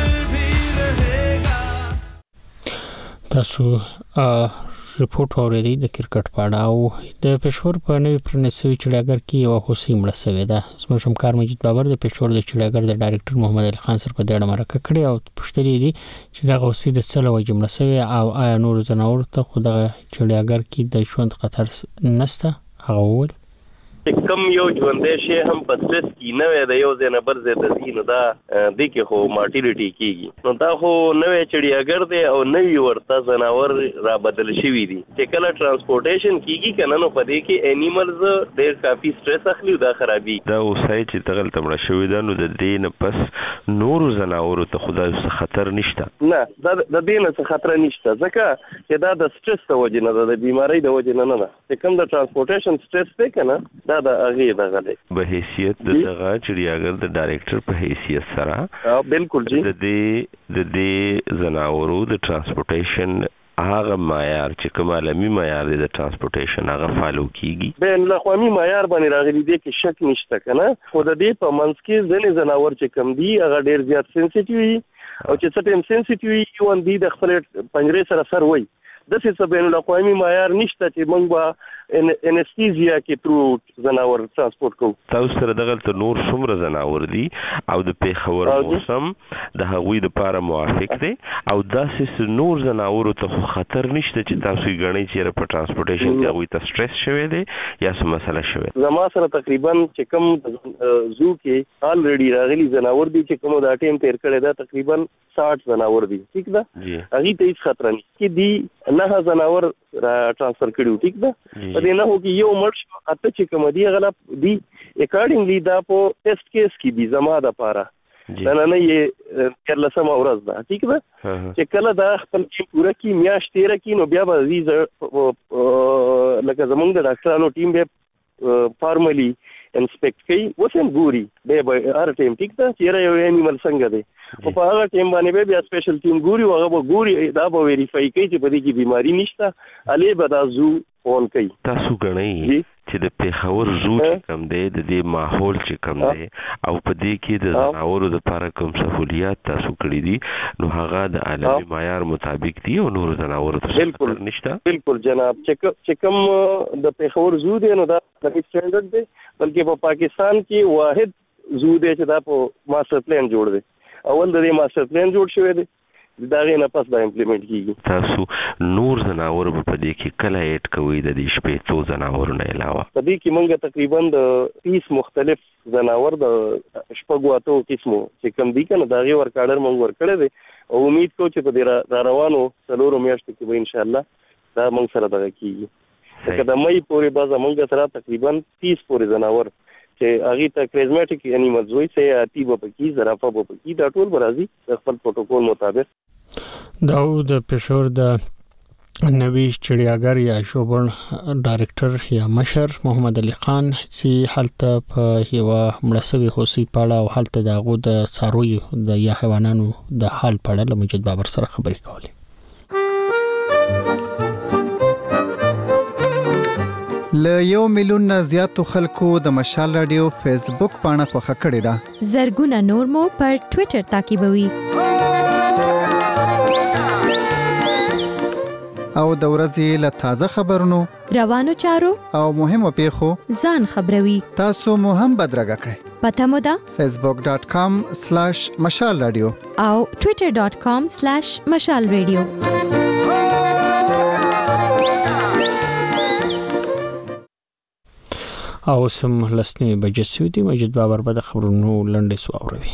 تاسو رپورټ اوریدي د کرکټ په اړه او د پېښور په نوې پرنسوي چړیاګر کې یو هوسۍ مړه شوې ده. زموږ همکار مجید بابر د پېښور د چړیاګر د ډایرکټر محمد علي خان سره په دې اړه مرکه کړې او پوښتنې دي چې دا هوسۍ د څه له وجې مړه شوې او آیا نور ځناور ته خو د چړیاګر کې د ژوند خطر نشته. هغه وویل کم یو ژوندې شي هم په سټرس کې نه وي د یو ځای نه بل ځای ته ځي نو دا د کې خو مارټیلیټي کیږي. نو دا خو نوې چړیاګر دی او نوې ورته ځناور را بدل شوي دي چې کله ترانسپورټیشن کیږي کنه نو په دې کې انیملز ډېر کافي سټرس اخلي او دا خرابي. دا اوسای چې تغل تمړه شوی دا نو د دې نه پس نور ځناور ته خدای خطر نشته. نه دا د دې نه خطر نشته ځکه چې دا د سټرس د وجې نه د بیماری د وجې نه نه چې کوم د ترانسپورټیشن سټرس دی کنه دا د اغه دغه دی به حیثیت د دغه چړیاګر د ډایرکټر په حیثیت سره بالکل جی د دې زناورو د ترانسپورټیشن هغه معیار چې کوم عالمي معیار دی د ترانسپورټیشن هغه فالو کیږي. بین الاقوامي معیار باندې راغلي دی کې شک نشته کنه. خو د دې په منځ کې ځینې زناور چې کم دي هغه ډیر زیات سنسټیو وي او چې څه ټیم سنسټیو وي یو ان دي د خپل پنجرې سره سر وي. د څه بین الاقوامي معیار نشته چې موږ به انستیزیا کې ترو زناور ترانسپورت کوو. تاسو سره دغه نور څومره زناور دي او د پیښور موسم د هغوی د لپاره موافق دي او داسې نور زناور ته خطر نشته چې تاسو یې غنئ چې په ترانسپورټیشن کې هغوی ته سټرس شوی دی یا څه مسله شوی. زما سره تقریبا چې کوم زو کې الریډي راغلي زناور دي چې کوم د ټیم تیر کړی دا تقریبا 60 زناور دي. ټیک ده هغه ته هیڅ خطر نه کې دي. نه زناور را ټرانسفر کړیو. ټیک ده په دې نه هو کې یو مرش اته چې کوم دی غلا دی اکارډینګلی دا په ټیسټ کیس کې دي زما د پاره دا نه یې کله سم اورز ده. ټیک ده چې کله دا خپل ټیم پوره کی میاشت تیر کی نو بیا به عزیز لکه زمونږ د ډاکټرانو ټیم به فارملی انسپیکټ کوي وسم ګوري به هر ټیم. ټیک ده چې یو انیمل څنګه دی او په هغه ټیم باندې بیا سپیشل ټیم ګوري هغه به ګوري دا به ویریفای کوي چې په دې کې بیماری نشته علي به دا زو اون کوي. تاسو غنئ چې د پیښور زو چې کم دی د دې ماحول چې کم دی او په دې کې د زناورو لپاره کوم سہولیات تاسو کړی دي نو هغه د عالمي معیار مطابق دي او نور زناورو ته بالکل نشته. بالکل جناب چې کوم د پیښور زو دی نو دا د سټانډرډ دی بلکې په پاکستان کې واحد زو دی چې دا په ماستر پلان جوړ دی. اول د دې ماستر پلان جوړ شوی دی دا غي نه پس دا امپلیمنٹ کیږي. تاسو نور زناور په دې کې کله اډ کوي د دې شپې تو زناور نه علاوه په دې کې موږ تقریبا د 30 مختلف زناور د شپږو اتو قسمو چې کوم دي کنه دا غي ورکاډر موږ ورکړی دی او امید کوم چې په دې روانو څلورو میاشتو کې به ان شاء الله دا موږ سره دغه کیږي. که د مې پورې باز موږ سره تقریبا 30 پورې زناور چې هغه ته کریزماتیک انیملز وایي چې اتی په کې زرافه په کې دا ټول برازي د خپل پروتوکول مطابق. دا د پېښور د نوی چړیاګر یا شوبن ډایرکټر یا مشر محمد علي خان چې حالت په یو مړسوي هوسۍ پاړه او حالت دغه د څاروي د یا حیواناتو د حال پاړه له مجید بابر سره خبرې کولې. ل 1 میلیون زیاتو خلکو د مشال رادیو فیسبوک پاڼه خوښه کړې ده. زرګونه نور مو پر ټوئیټر تعقیبوي. او د ورځې له تازه خبرونو روانو چارو او مهمو پیښو ځان خبروي. تاسو مو هم بدرګه کړئ. پته مو ده facebook.com/مشال رادیو او twitter.com/مشال رادیو. او سم لسنی بجې سوي دي. مجید بابر به د خبرونو لنډې سو اوروي.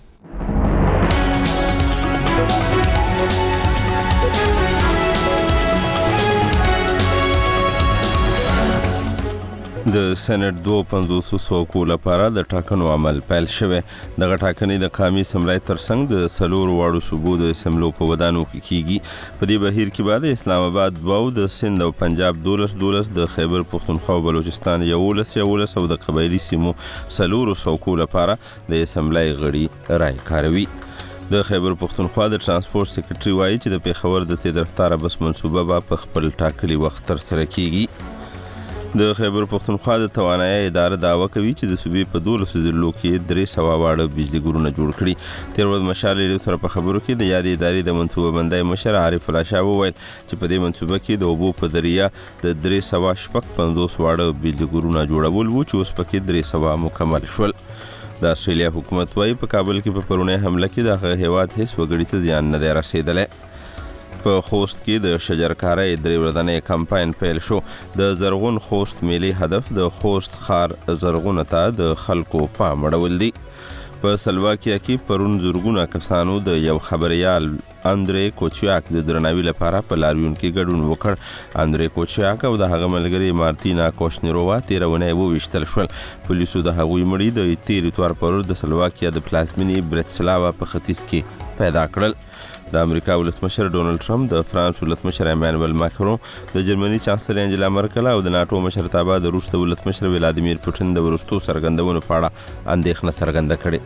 د سېنات 250 څوکو لپاره د ټاکنو عمل پیل شوه. دغه ټاکنې د قومي اسمبلی ترڅنګ د سلور واړو صوبو د اسمبلو په ودانو کې کیږي. په دې بهیر کې بعد اسلام آباد 2 د سند او پنجاب 12 د خیبر پختونخوا او بلوچستان 11 او د قبایلی سیمو سلور څوکو لپاره د اسمبلی غړي رائے کاروي. د خیبر پختونخوا د ترانسپورت سیکریټري وایي چې د پیښور د تیز رفتار بس منصوبه په خپل ټاکلي وخت تر سره کیږي. د خیبر پختونخوا د توانایي اداره دعوه کوي چې د صوبې په 12 ضلعو کې 300 واړه بجلی ګورونه جوړ کړي. تیر ورځ مشال ریډیو سره په خبرو کې د یادې ادارې د منصوبه بندۍ مشر عارف الله شاه وویل چې په دې منصوبه کې د اوبو په ذریعہ د 350 واړه بجلی ګورونه جوړول وو چې اوس پکې 300 مکمل شول. د استرالیا حکومت وايي په کابل کې په پرونی حمله کې د هیواد هیڅ وګړي ته زیان نه دی رسیدلی. په خوست کې د شجرکارۍ 3 ورځنی کمپاین پیل شو. د زرغون خوست میلې هدف د خوست ښار زرغونه ته د خلکو پام اړول دي. په سلواکیا کې پرون زرګونه کسانو د یو خبريال اندرې کوچیاک د درناوي لپاره په لاریون کې ګډون وکړ. اندرې کوچیاک او د هغه ملګری مارتینا کوشنیرووا 13 ونې وویشتل شول. پولیسو د هغوی مړي د 13 اتوار پر ورځ د سلواکیا د پلازمینې برټسلاوا په ختیځ کې پیدا کړل. د امریکا ولسمشر ډونالد ټرمپ، د فرانس ولسمشر ایمانوئل ماکرون، د جرمني چانسلر انجلا مرکل او د ناتو مشرتابه د روس د ولسمشر ولادیمیر پوتین د ورستو سرګندونو په اړه اندېښنه څرګنده کړې.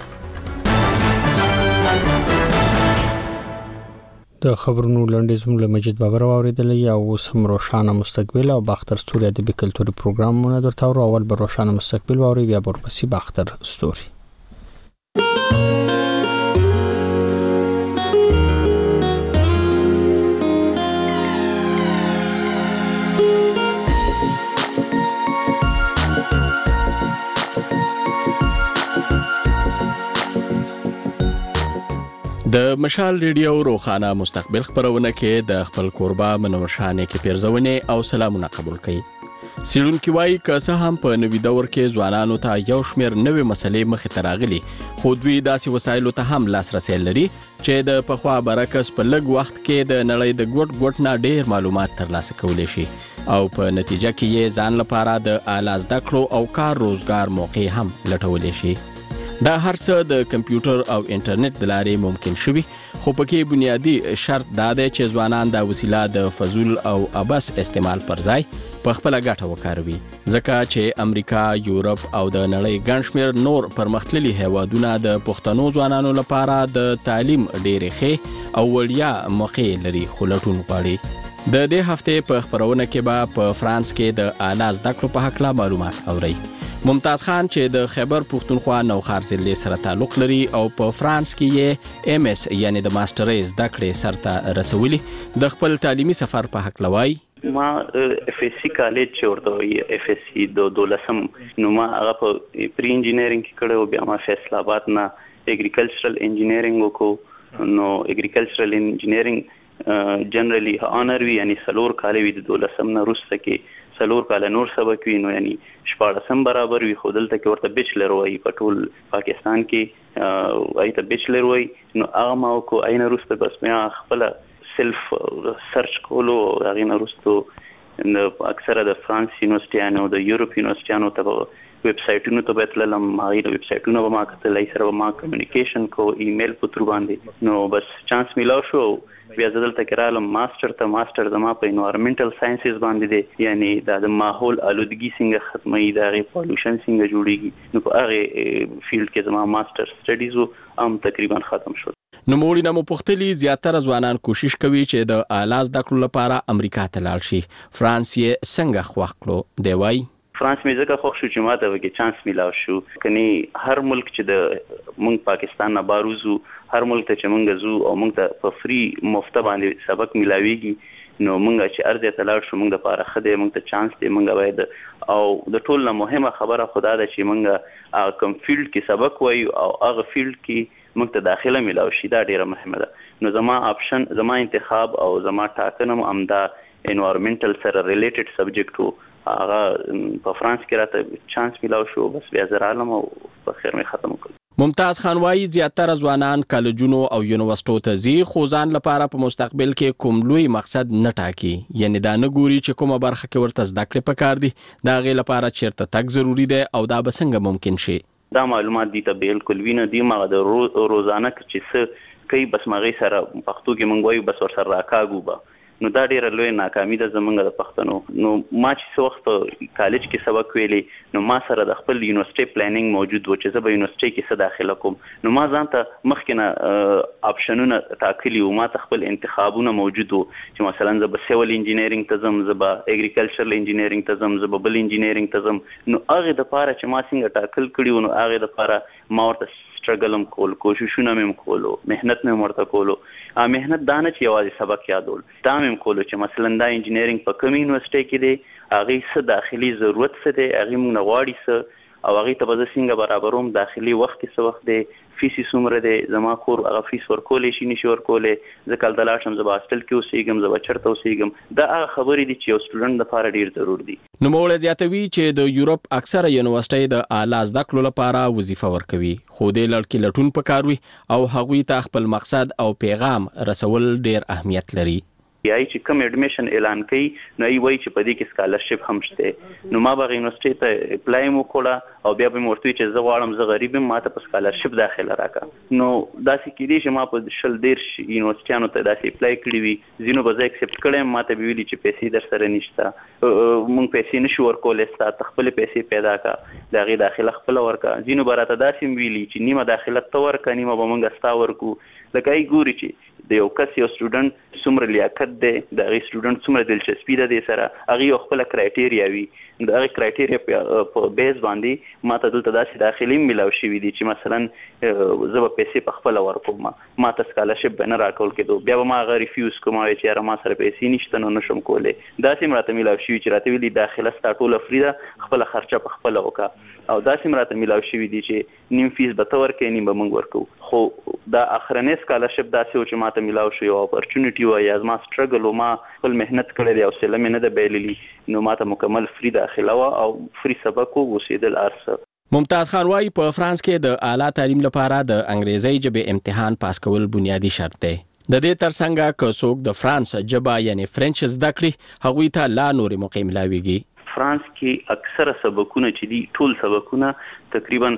د خبرونو لنډیز موږ مجید بابر اوریدلې او سم روشانه مستقبل او باختر ستوري د کلتوري پروګرامونه درته اول به روشانه مستقبل ووري بیا ورپسې باختر ستوري. د مشال ریډیو روخانه مستقبل خبرونه کې د خپل قربا منورشانې کې پیرزونه او سلامونه قبول کړي. سیلون کې وایي که څه هم په نوي دور کې ځوانانو ته یو شمېر نوې مسلې مخې ته راغلي، خو دوی داسې وسایلو ته هم لاسرسی لري چې د پخوا برعکس په لږ وخت کې د نړۍ د ګوټ نه ډېر معلومات ترلاسه کولی شي او په نتیجه کې یې ځان لپاره د اعلی زده کړو او کار روزګار موقع هم لټولی شي. دا هر څه د کمپیوټر او انټرنیټ د لارې ممکن شوي، خو پکې بنیادی شرط دا دی چې ځوانان دا وسیله د فضول او ابس استعمال پر ځای په خپل ګټه وکاروي، ځکه چې امریکا، یورپ او د نړۍ ګڼ شمېر نور پرمختللي هیوادونه د پښتنو ځوانانو لپاره د تعلیم ډېرې ښې او وړیا موقع لري، خو لټون غواړي. د دې هفتې په خبرونه کې به په فرانس کې د اعلی زده کړو په هکله معلومات اورئ. ممتاز خان چې د خیبر پختونخوا نوخار ضلع سره تعلق لري او په فرانس کې یې ایم اس یعنی د ماسترۍ زده کړې سرته رسولي، د خپل تعلیمي سفر په هکله وایي. ما اف اس سی کالج چې ورته وایي اف اس سی د 12 نو ما هغه په پری انجینرینګ کې کړو، بیا ما فیصل آباد نه اګریکلچرل انجینرینګ وکړو. نو اګریکلچرل انجینرینګ جنرally آنر وی یعنی سلور کال وی د 12 نه وروسته کې سلور کال نور سبق وی، نو یعنی 14 برابر وی، خو دلته کې ورته بیچلر وایي په ټول پاکستان کې ایته بیچلر وایي. نو هغه ما کو عین وروسته بس مې خپل سلف سرچ کولو، هغه نه وروسته اکثره د فرانس یونیورسيټیانو د یورپ یونیورسيټیانو ته ویب سایټونو ته بتللم، هغه د ویب سایټونو به ما کتلای سره ما کمیونیکیشن کو ایمیل په تر باندې. نو بس چانس میلاو شو، بیا دلته کرالم ماستر زما په انوایرنمنټل ساينسز باندې دی، یعنی د ماحول آلودګي څنګه ختمي، د پولوشن څنګه جوړیږي. نو په هغه فیلډ کې زما ماستر سټډیز هم تقریبا ختم شو. نو موږ نه مپختلي زیاتره ځوانان کوشش کوي چې د اعلی زده کړو لپاره امریکا ته لاړ شي. فرانس یې څنګه خوښ کړو دی وایي. فرانس مې ځکه خوښ شو چې ماته وګي چانس میلاو شو، کني هر ملک چې د مونږ پاکستان نه باروزو، هر ملک ته چې مونږ زو او مونږ ته په فری مفت باندې سبق میلاويږي، نو مونږ چې ارزه تلاړ شو مونږ د پاره خدای مونږ ته چانس دی مونږ باید او د ټول نه مهمه خبره خدا ده چې مونږ کوم فیلډ کې سبق وایو او هغه فیلډ کې مونږ ته داخله ملاو شي دا ډیره مهمه ده نو زما اپشن زما انتخاب او زما ټاکنه امدا انوایرنمنټل سره ریلیټډ سبجیکټ وو هغه په فرانس کې راته چانس ملاو شو بس بیا زه رالم او په خیر مې ختم کړ. ممتاز خان وايي زیاتره ځوانان کالجونو او یونیورسيټو ته ځي خو ځان لپاره په مستقبل کې کوم لوی مقصد نه ټاکي یعنی دا نه ګوري چې کومه برخه کې ورته زده کړې پکار دي دا غي لپاره چیرته تک ضروری دی او دا به څنګه ممکن شي. دا معلومات دي ته بالکل وینه دي ما د روزانه چې څه کوي بس مغه سره پښتو کې مونږ وایو بس ور سره راکاګو به نو دا ډیره لوی ناکامي ده زمونږ د پښتنو نو ما چې څو وخت کالج کې سبق ویلي نو ما سره د خپل یونیورسيټي پلانینګ موجود و چې زه به یونیورسيټي کې څه داخله کوم نو ما ځان ته مخکې اپشنونه ټاکلي و ما ته خپل انتخابونه موجود و چې مثلا زه به سیول انجینیرینګ ته ځم زه به اګریکلچرل انجینیرینګ ته ځم زه به بل انجینیرینګ ته ځم نو هغه د پاره چې ما څنګه ټاکل کړی و نو هغه د پاره ما ورته سټرګل هم کول کوششونه مې کولو مهنت مې ورته کولو مهنت دانه چې یوازې سبق یادول دا مې کولو چې مثلا دا انجینیرینګ په کوم یونیورسيټي کې دی هغه څه داخلي ضرورت څه دی هغه موږ غواړي څه او هغه ته به څنګه برابروم داخلي وخت کې څه وخت دی فیس څومره دی زما خور هغه فیس ورکولې شي نشي ورکولې زه کال دلاشم زه هاستل کې اوسېږم زه چرته اوسېږم دا هغه خبرې دي چې یو سټوډنټ لپاره ډیر ضرور دي. نو موږ زیاتوي چې د یورپ اکثره یونیورسيټي د اعلی زده کړو لپاره وظیفه ورکوي خو د لړکی لټون پکاروي او هغوی ته خپل مقصد او پیغام رسول ډیر اهمیت لري. یای چې کوم اډمیشن اعلان کړي نو ای وای چې په دې کې سکالرشپ هم شته نو ما به یونیورسيټي ته اپلای وکړه او بیا به مورته چې زه غواړم زه غریب یم ما ته په سکالرشپ داخله راکړه نو داسې کېدی چې ما په شل دیر یونیورسيټیانو ته داسې اپلای کړی وي زینو به زه اکسپټ کړم ما ته ویلي چې پیسې در سره نشته مونږ پیسې نشو ورکولای ستاسو خپل پیسې پیدا کا دا غي داخله خپل ورکا زینو براته داسې ویلي چې نیمه داخله تو ورکا نیمه به مونږ ستا ورکو لکه ای ګوري چې د یو کس یو سټوډنټ څومره لیاقت دی د هغې سټوډنټ څومره دلچسپي ده دې سره هغې یو خپله کرایټیریا وي د هغې کرایټیریا په بیس باندې ما ته دلته داسې داخلي ملاو شوي دي چې مثلا زه به پیسې په خپله ورکوم ما ته سکالرشپ به نه راکول کېدو بیا به ما هغه ریفیوز کوم وایي چې یاره ما سره پیسې نشته نو نشم کولی داسې هم راته ملاو شوي چې راته ویلي داخله ستا ټوله فری ده خپله خرچه په خپله وکړه او داسې هم راته ملاو شوي دي چې نیم فیس به ته ورکوې نیم به موږ ورکوو خو دا اخرنی سکالرشپ داسې و چې ما ته ملاو شو یو اپورچونټي و یا زما سټرګل و ما خپل محنت کړی دی او حوصله مې نه ده بایللي نو ما ته مکمل فری داخله وه او فری سبق و اوسېدل هر څه. ممتاز خان وايي په فرانس کې د اعلی تعلیم لپاره د انګریزي ژبې امتحان پاس کول بنیادی شرط دی. د دې ترڅنګ که څوک د فرانس ژبه یعنی فرنچ زده کړي هغوی ته لا نورې موقع ملاويږي. فرانس کې اکثره سبقونه چې دي ټول سبقونه تقریبا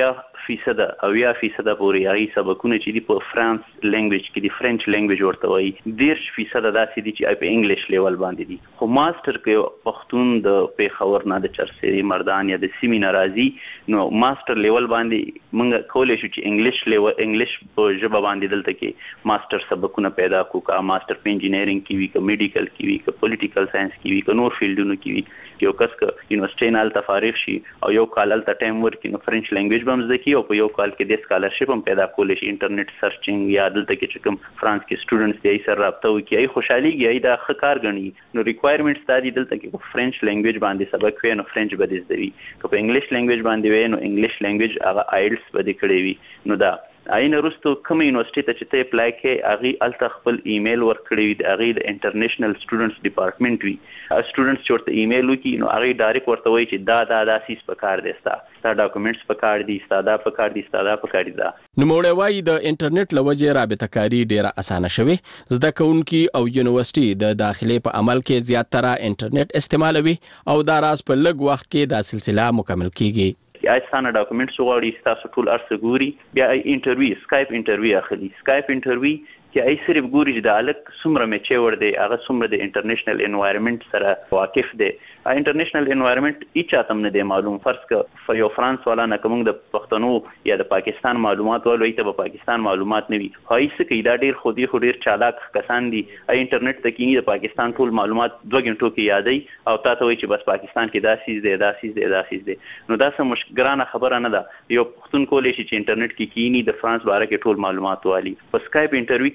90% پورې هغه سبقونه چې دي په فرانس لینګویج کې دي فرنچ لینګویج ورته وایي 10% داسې دي چې په انګلیش لیول باندې دي خو ماستر کې پښتون د پیښور نه د چرسي مردان یا د سیمې ناراضي نو ماستر لیول باندې موږ کولای شو چې انګلیش په ژبه باندې دلته کې ماستر سبقونه پیدا کو کا ماستر په انجینیرینګ کې وي کا میډیکل کې وي کا پولیټیکل ساينس کې وي کا نور فیلډونو کې وي یو کس کا یونیورسيټي نه تفارغ شي او یو کال ته ټایم ورکړي نو فرنچ لینګویج به هم زده کړي او په یو کال کې د سکالرشپ هم پیدا کولی شي انټرنیټ سرچینګ یا دلته کې چې کوم فرانس کې سټوډنټس دی سره رابطه وکړي ای خوشحاليږي دا ښه کار ګڼي نو ریکوایرمنټس دا دي دلته کې په فرنچ لینګویج باندې سبق وي نو فرنچ به دې زده وي که په انګلیش لینګویج باندې وي نو انګلیش لینګویج هغه آیلټس به دې کړی وي نو دا آینه وروسته کوم یونیورسيټي ته چې ته اپلای کې هغه الته خپل ایمیل ورکړی وي د هغه د انټرنیشنل سټوډنټس ډپارټمنټ وي سټوډنټس چې ورته ایمیل وکړي نو هغه ډایرکټ ورته وایي چې دا سیس پکار دی ستا ډاکومېنټس پکار دي ستا پکار دي دا نو موږ وایي د انټرنیټ لوجه رابطه کاری ډیره اسانه شوه زده کوونکي او یونیورسيټي د داخلي په عمل کې زیاتره انټرنیټ استعمالوي او دا راز په لږ وخت کې دا سلسله مکمل کیږي. یا ستانه ډاکومېنټس غواړي تاسو ټول ارڅ ګوري بیا انټرویو سکایپ انټرویو اخلي سکایپ انټرویو چې ای صرف ګوري چې د الک څومره میچور دی هغه څومره د انټرنیشنل انوایرنمنت سره واقف دی انټرنیشنل انوایرنمنت هیڅ اتم نه دی معلوم فرض ک یو فرانس والا نه کوم د پښتنو یا د پاکستان معلومات ولوي ته په پاکستان معلومات نه وي هیڅ کې دا ډیر خودي خډیر چالاک کسان دي انټرنیټ ته کې د پاکستان ټول معلومات 2 غنټو کې یادای او تاسو وایي چې بس پاکستان کې دا سیز دی نو دا سم مشکرانه خبره نه ده یو پښتون کولای شي چې انټرنیټ کې کینی د فرانس باره کې ټول معلومات والی په سکایپ انټرویو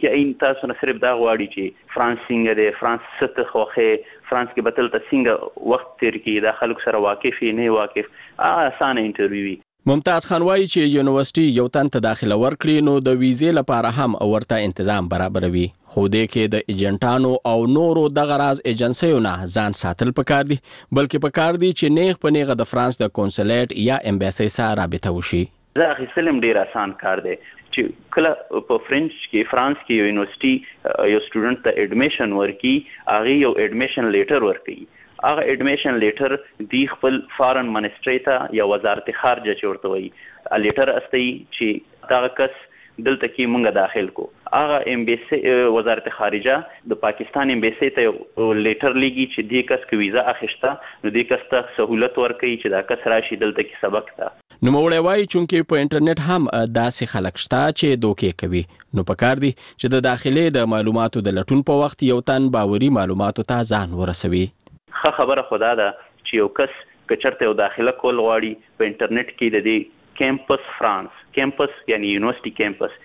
کې عین تاسو نه صرف دا غواړي چې فرانس څنګه دی، فرانس ست خوخه، فرانس کې بتل ته څنګه وخت تیر کې دا خلک سره واقف نه واقف اسانه انټرویو وي. ممتاز خان وایي چې یونیورسيټي یو تن ته داخله ورکړي نو د ویزې لپاره هم ورته تنظیم برابروي، خو دې کې د ایجنټانو او نورو دغه راز ایجنسیو نه ځان ساتل پکار دي، بلکې پکار دي چې نیغ په نیغه د فرانس د کونسولیټ یا امباسي سره رابطه وشي. دا اخیستل ډیر آسان کار دی چې کله په فرانس کې یو یونیورسيټي یو سټوډنټ ته اډمیشن ورکي، هغه یو اډمیشن لیټر ورکي، هغه اډمیشن لیټر دی خپل فارن منسټری ته یا وزارت خارجه چورته وي لیټر استي چې دا کس دلته کې مونږه داخل کو، هغه امباسي وزارت خارجه د پاکستان امباسي ته لیټر لګي چې دې کس کې ویزا اخیسته، نو دې کس ته سہولت ورکړي چې دا کس راشي دلته کې سبق ته. نو موږ وایي چې په انټرنیټ هم داسې خلک شته چې دوکې کوي، نو پکار دي چې د داخلي د معلوماتو د لټون په وخت یو تن باوري معلوماتو ته ځان ورسوي. خبره خدا ده چې یو کس کچرته یو داخله کول غواړي په انټرنیټ کې د دې کیمپس فرانس، کیمپس یعنی یونیورسيټي کیمپس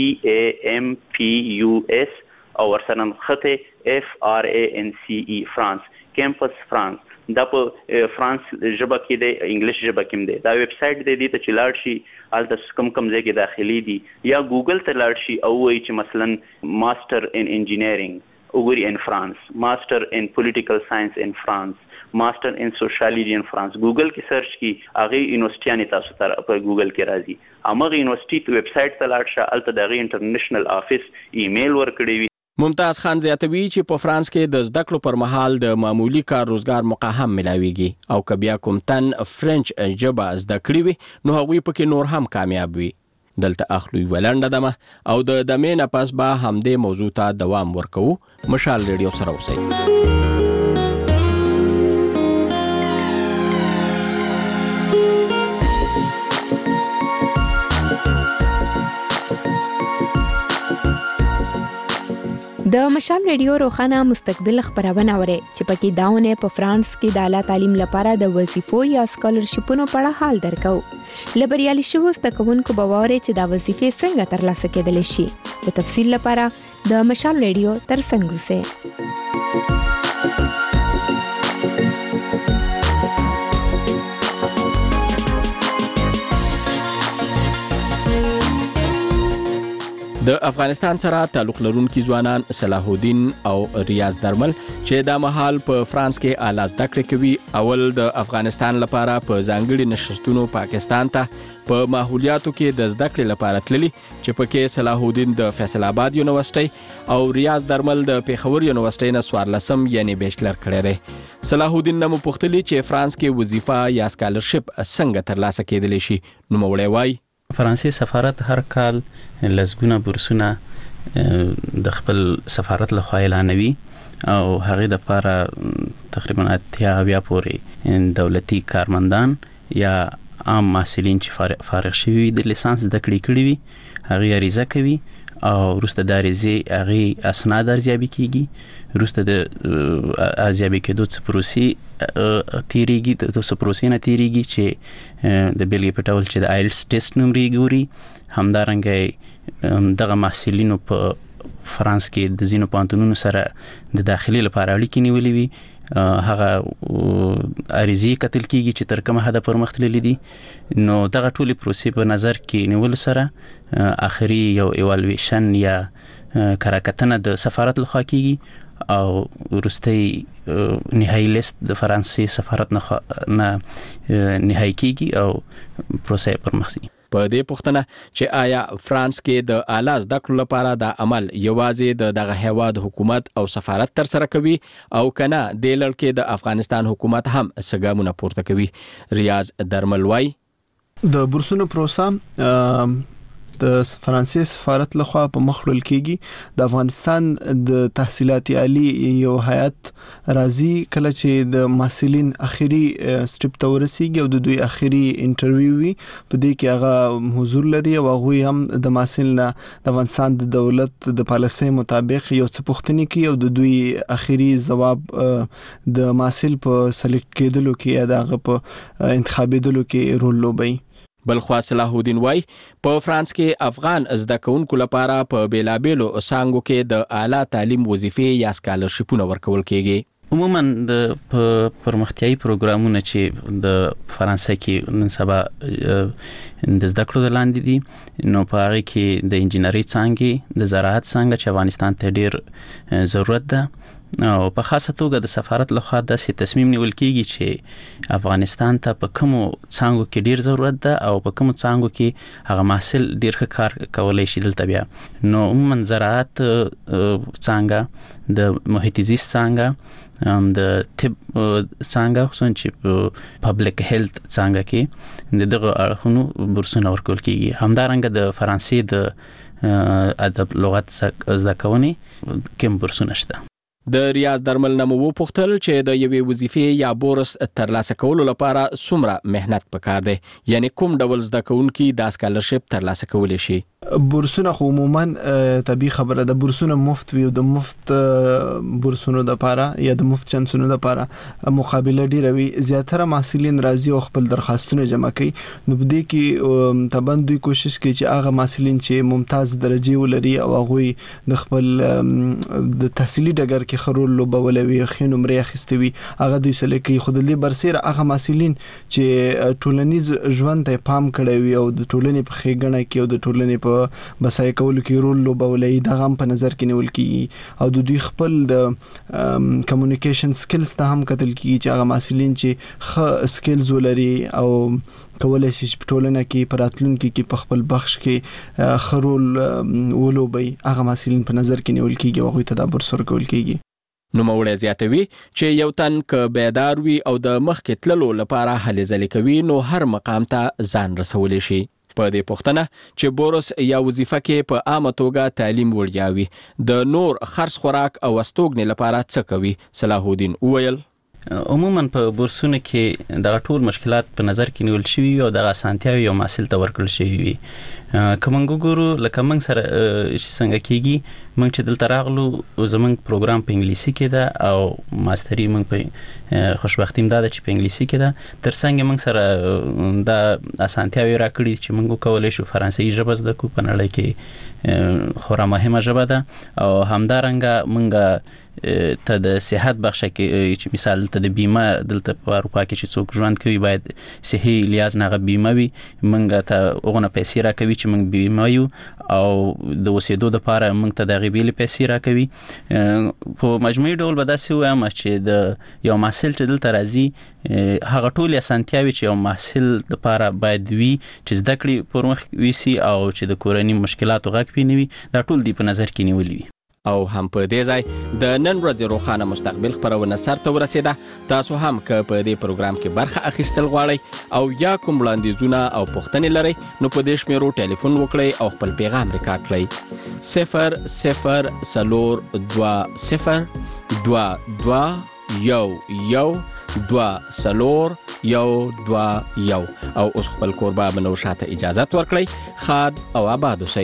CAMPUS او ورسره خطه FRANCE فرانس، کیمپس فرانس دا په فرانس ژبه کې د انګلیش ژبه کې دی. دا ویب سټ دی ته چې لاړ شي الته کم ځای کې داخلي دي یا ګوګل ته لاړ شي او وایي چې مثلا ماستر ان انجینیرینګ وګوري ان فرانس، ماستر ان پولیټیکل ساينس ان فرانس، ماستر ان سوشالوجي ان فرانس، ګوګل کې سرچ کی هغه یونیورسيټي تاسو ته په ګوګل کې راځي. هغه یونیورسيټي ویب سټ ته لاړ شئ الته دغه انټرنیشنل افیس ایمیل ورکړی وي. ممتاز خان زیاتوي چې په فرانس کې د زده کړو پر مهال د معمولی کار روزګار موقع هم ملاويږي او که بیا کوم تن فرنچ ژبه زده کړی وي نو هغوی پکې نور هم کامیاب وي. دلته اخلو ولنډه دمه او د دمې نه پس به همدې موضوع ته دوام ورکو. مشال ریډیو سره اوسئ. د مشال ریډیو روخانه مستقبل خبرونه اوري چې پکې داونه په فرانس کې د اعلی تعلیم لپاره د وظیفو یا سکالرشپونو په اړه حال درکو. لبریالي شو ستکونکو بواره چې دا وظیفې څنګه ترلاسه کېدل شي. د تفصیل لپاره د مشال ریډیو ترڅنګ اوسئ. د افغانستان سره تعلق لرونکي ځوانان صلاح الدین او ریاض درمل چې د مهال په فرانس کې اعلی زده کړې کوي، اول د افغانستان لپاره په ځانګړي نشستونو پاکستان ته په ماحولیاتو کې د زده کړې لپاره تللی چې پکې صلاح الدین د فیصل آباد یونیورسيټي او ریاض درمل د پیښور یونیورسيټي نه 14 یعنی بیچلر کړی دی. صلاح الدین نو پوښتلی چې فرانس کې وظیفه یا سکالرشپ څنګه ترلاسه کېدلی شي. نو موړی وای فرانسې سفارت هر کال لزګونه بورسونه د خپل سفارت له خوا اعلانوي او هغه د لپاره تقریبا 80 پورې دولتي کارمندان یا عام محصلین چې فارغ شوي د لیسانس زده کړې وي هغه عریضه کوي او وروسته د عریضې هغه اسناد ارزیابي کیږي. وروسته د ارزیابي کېدو څه پروسې تیریږي، د څه پروسې نه تیریږي چې د بیلګې په ډول چې د آیلټس ټیسټ نمرې ګوري. همدارنګه دغه محصلینو په فرانس کې د ځینو پوهنتونونو سره د داخلي لپاره اړیکې نیولې وي، هغه عریضې کتل کیږي چې تر کومه حده پرمخ تللي دي. نو دغه ټولې پروسې په نظر کې نیولو سره آخري یو ایوالویشن یا کراکتنه د سفارت لخوا کیږي او وروستی نهایی لیست د فرانسې سفارت نه نهایی کیږي او پروسه پرمخ ځي. په دې پوښتنه چې آیا فرانس کې د اعلی زده کړو لپاره د عمل یوازې دغه هیواد حکومت او سفارت تر سره کوي او کنه د لړکې د افغانستان حکومت هم څنګه پورته کوي. ریاض درمل وای د بورسونو پروسه د فرانسې سفارت لخوا په مخ وړل کیږي. د افغانستان د تحصیلاتي عالی یو هیئت راځي کله چې د محصلین اخیری سټپ ته ورسیږي او د دوی اخیری انټرویو وي، په دې کې هغه حضور لري او هغه هم د محصل نه د افغانستان د دولت د پالیسۍ مطابق یو څه پوښتنې کوي او د دوی اخیری جواب د محصل په سلیکټ کېدلو کې یا دغه په انتخابېدلو کې رول لوبوي. بلخوا صلاح الدین وای په فرانس کې افغان زده کوونکو لپاره په بیلابېلو څانګو کې د اعلی تعلیم وظیفې یا سکالرشپونه ورکول کیږي. عموما د پرمختیایي پروګرامونه چې د فرانسې کې نن سبا د زده کړو د لاندې دي نو په هغه کې د انجینري څانګې د زراعت څانګه چې افغانستان ته ډیر ضرورت ده او په خاصه توګه د سفارت لخوا داسې تصمیم نیول کیږي چې افغانستان ته په کومو څانګو کې ډیر ضرورت ده او په کومو څانګو کې هغه محصل ډیر ښه کار کولای شي دلته بیا. نو عموما زراعت څانګه د محیط زیست څانګه د طب څانګه خصوصا چې پبلک هیلث څانګه کې دغه اړخونو بورسونه ورکول کیږي. همدارنګه د فرانسې د ادب لغت زده کونې کوم بورسونه شته. د ریاض درمل نمو پوښتل چې د یوې وظیفې یا بورس ترلاسه کولو لپاره څومره مهنت پکار دی، یعنی کوم ډول زده کوونکي دا سکالرشپ ترلاسه کولی شي. بورسونه خو عموما طبي خبره ده، بورسونه مفت وي او د مفت بورسونو د لپاره یا د مفت چانسونو د لپاره مقابله ډیره وي. زیاتره محصلین راځي او خپل درخواستونه جمع کوي. نو په دې کې طبعا دوی کوشش کوي چې هغه محصلین چې ممتاز درجه ولري او هغه د خپل د تحصیلي ډګر کې خرول لوبولوي خې نمرې اخیستوي هغه دوی سره کوي. خو د دې برسېره هغه محصلین چې ټولنیز ژوند ته پام کړی وي او د ټولنې په ښېګڼه کې او د ټولنې په بسای کولو کې رول لوبولې دا هم په نظر کې نیول کیږي او د دوی خپل د کمیونیکیشن سکلز ته هم کتل کیږي چې هغه محصلین چې ښه سکلز ولري او کولای شي په ټولنه کې پراتلونکو کې په خپل بخش کې خرول ولوبي هغه محصلین په نظر کې نیول کیږي او هغه ته د بورس ورکول کیږي. نو موړی زیاتوي چې یو تن ک بیدار وي او د مخکې تللو لپاره هلې ځلې کوي نو هر مقام ته ځان رسولی شي. په دې پوښتنه چې بورس یا وظیفه کې په عامه توګه تعلیم وړیاوي د نور خرڅ خوراک او استوګنې لپاره څه کوي، صلاح الدین وویل. عموما په بورسونو کې دغه ټول مشکلات په نظر کې نیول شوي او دغه اسانتیاوې یو محصل ته ورکړل شوي وي. که موږ وګورو لکه موږ سره چې څنګه کېږي، موږ چې دلته راغلو زموږ پروګرام په انګلیسي کې ده او ماستري موږ په خوشبختي دا ده چې په انګلیسي کې ده. تر څنګ موږ سره دا اسانتیاوې راکړي چې موږ وکولی شو فرانسوي ژبه زده کړو، په نړۍ کې خورا مهمه ژبه ده. او همدارنګه موږ ته د صحت بخشه کې چې مثال ته د بیمه دلته په اروپا کې چې څوک ژوند کوي باید صحي لیاز نه بیمه وي. موږ ته هغه پیسې راکوي چې موږ بیمه یو او د اوسېدو لپاره موږ ته د غیبیل پیسې راکوي. په مجموعي ډول به داسې وایم چې د یو محصل چې دلته راځي هغه ټول اسانتیاوې چې یو محصل لپاره باید وي چې زده کړې پر مخ ویسي او چې د کورنۍ مشکلاتو غږ پې نه وي، دا ټول دی په نظر کې نیولي وي. او هم په دې ځای د نن ورځې روښانه مستقبل خپرونه سرته ورسېده. تاسو هم که په دې پروګرام کې برخه اخیستل غواړئ او یا کوم وړاندیزونه او پوښتنې لرئ نو په دې شمیرو ټلیفون وکړئ او خپل پیغام ریکارډ کړئ. 00222 او اوس خپل کوربه بنو شاته اجازت ورکړئ. خاد او آباد اوسئ.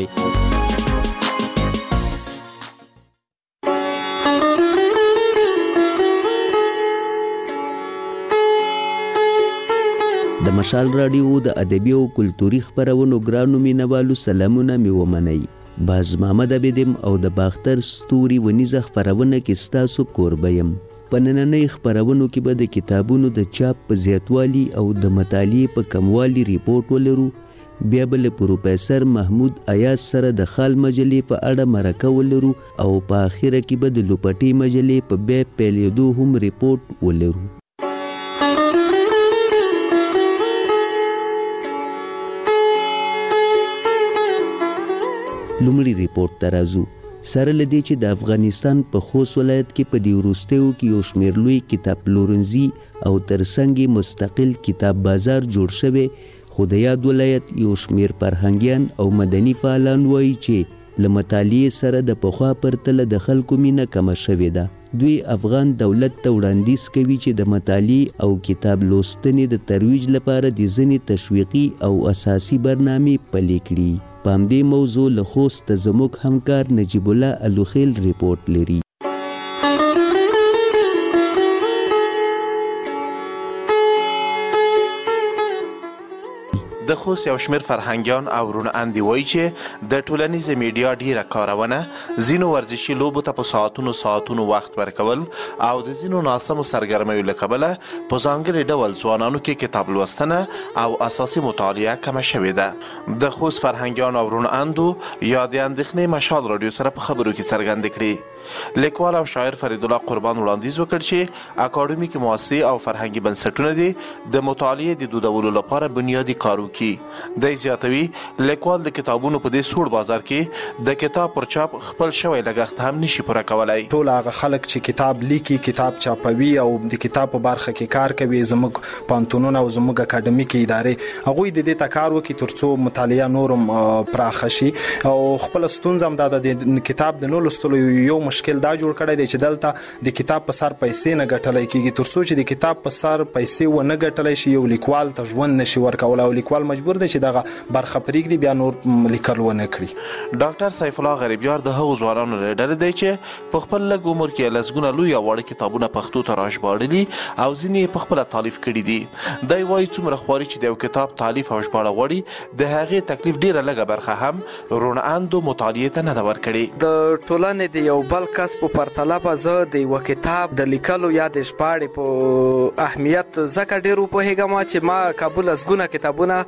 د مشال رادیو د ادبي او کلتوري خبرونو ګرانو مینوالو سلامونه مې ومنئ. باز محمد عبیدم او د باختر ستوري ونیزه خبرونه کې ستاسو کوربه یم. په نننۍ خبرونو کې به د کتابونو د چاپ په زیاتوالي او د مطالعې په کموالي ریپورت ولرو. بیا به له پروفیسر محمود ایاز سره د خال مجلې په اړه مرکه ولرو او په آخره کې به د لوپټۍ مجلې په بیا پیلېدو هم ریپورت ولرو. لومړی ریپورت ته راځو. سره له دې چې د افغانستان په خوست ولایت کې په دې وروستیو کې یو شمېر لوی کتاب پلورنځي او ترڅنګ مستقل کتاب بازار جوړ شوی، خو د یاد ولایت یو شمېر فرهنګیان او مدني فعالان وایي چې له مطالعې سره د پخوا پرتله د خلکو مینه کمه شوې ده. دوی افغان دولت ته وړاندیز کوي چې د مطالعې او کتاب لوستنې د ترویج لپاره د ځینې تشویقي او اساسي برنامې پلي کړي. په همدې موضوع له خوست زموږ همکار نجیب الله الوخیل ریپورت لري. د خوست یو شمېر فرهنګیان او ورونه اندي وایي چې د ټولنیزې میډیا ډیره کارونه ځینو ورزشي لوبو ته په ساعتونو وخت ورکول او د ځینو ناسمو سرګرمیو له کبله په ځانګړي ډول ځوانانو کې کتاب لوستنه او اساسي مطالعه کمه شوې ده. د خوست فرهنګیان او ورونه اندو یا د اندېښنې مشال راډیو سره په خبرو کې څرګند کړي. لیکوال او شاعر فرید الله قربان وړاندیز وکړ چې اکاډمیک مؤسسې او فرهنګي بنسټونه دي د مطالعې د دودولو لپاره بنیادی کار وکړي. دی زیاتوي لیکوال د کتابونو په دې سوړ بازار کې د کتاب پر چاپ خپل شوی لګښت هم نشي پوره کولای. ټول هغه خلک چې کتاب لیکي، کتاب چاپوي او د کتاب په برخه کې کار کوي، زموږ پانتونونه او زموږ اکاډمیک ادارې، هغوی د دې کار وکړي ترڅو مطالعه نورم پراخه شي. او خپل ستونزه هم د کتاب د نه لوستلو یو مشکل دا جوړ کړی دی چې دلته د کتاب په سر پیسې نه ګټلای کیږي. ترڅو چې د کتاب په سر پیسې و نه ګټلای شي، یو لیکوال ته ژوند نشي ورکول او لیکوال مجبور دی چې دغه برخه پرېږدي، بیا نور لیکل ونه کړي. ډاکټر سیف الله غریبیار د هغو ځوانانو له ډلې دی چې په خپل لږ عمر کې لسګونه لوی او واړه کتابونه پښتو ته راژباړلي او ځینې یې په خپله تالیف کړي دي. دی وایي څومره خواري چې د یو کتاب تالیف او ژباړه غواړي، د هغې تکلیف ډیره لږه برخه هم رونه اندو مطالعې ته نه ده ورکړې. د ټولنې د یو بل کس په پرتله به زه د یو کتاب د لیکلو یا د ژباړې په اهمیت ځکه ډېر وپوهېږم چې ما کابل لسګونه کتابونه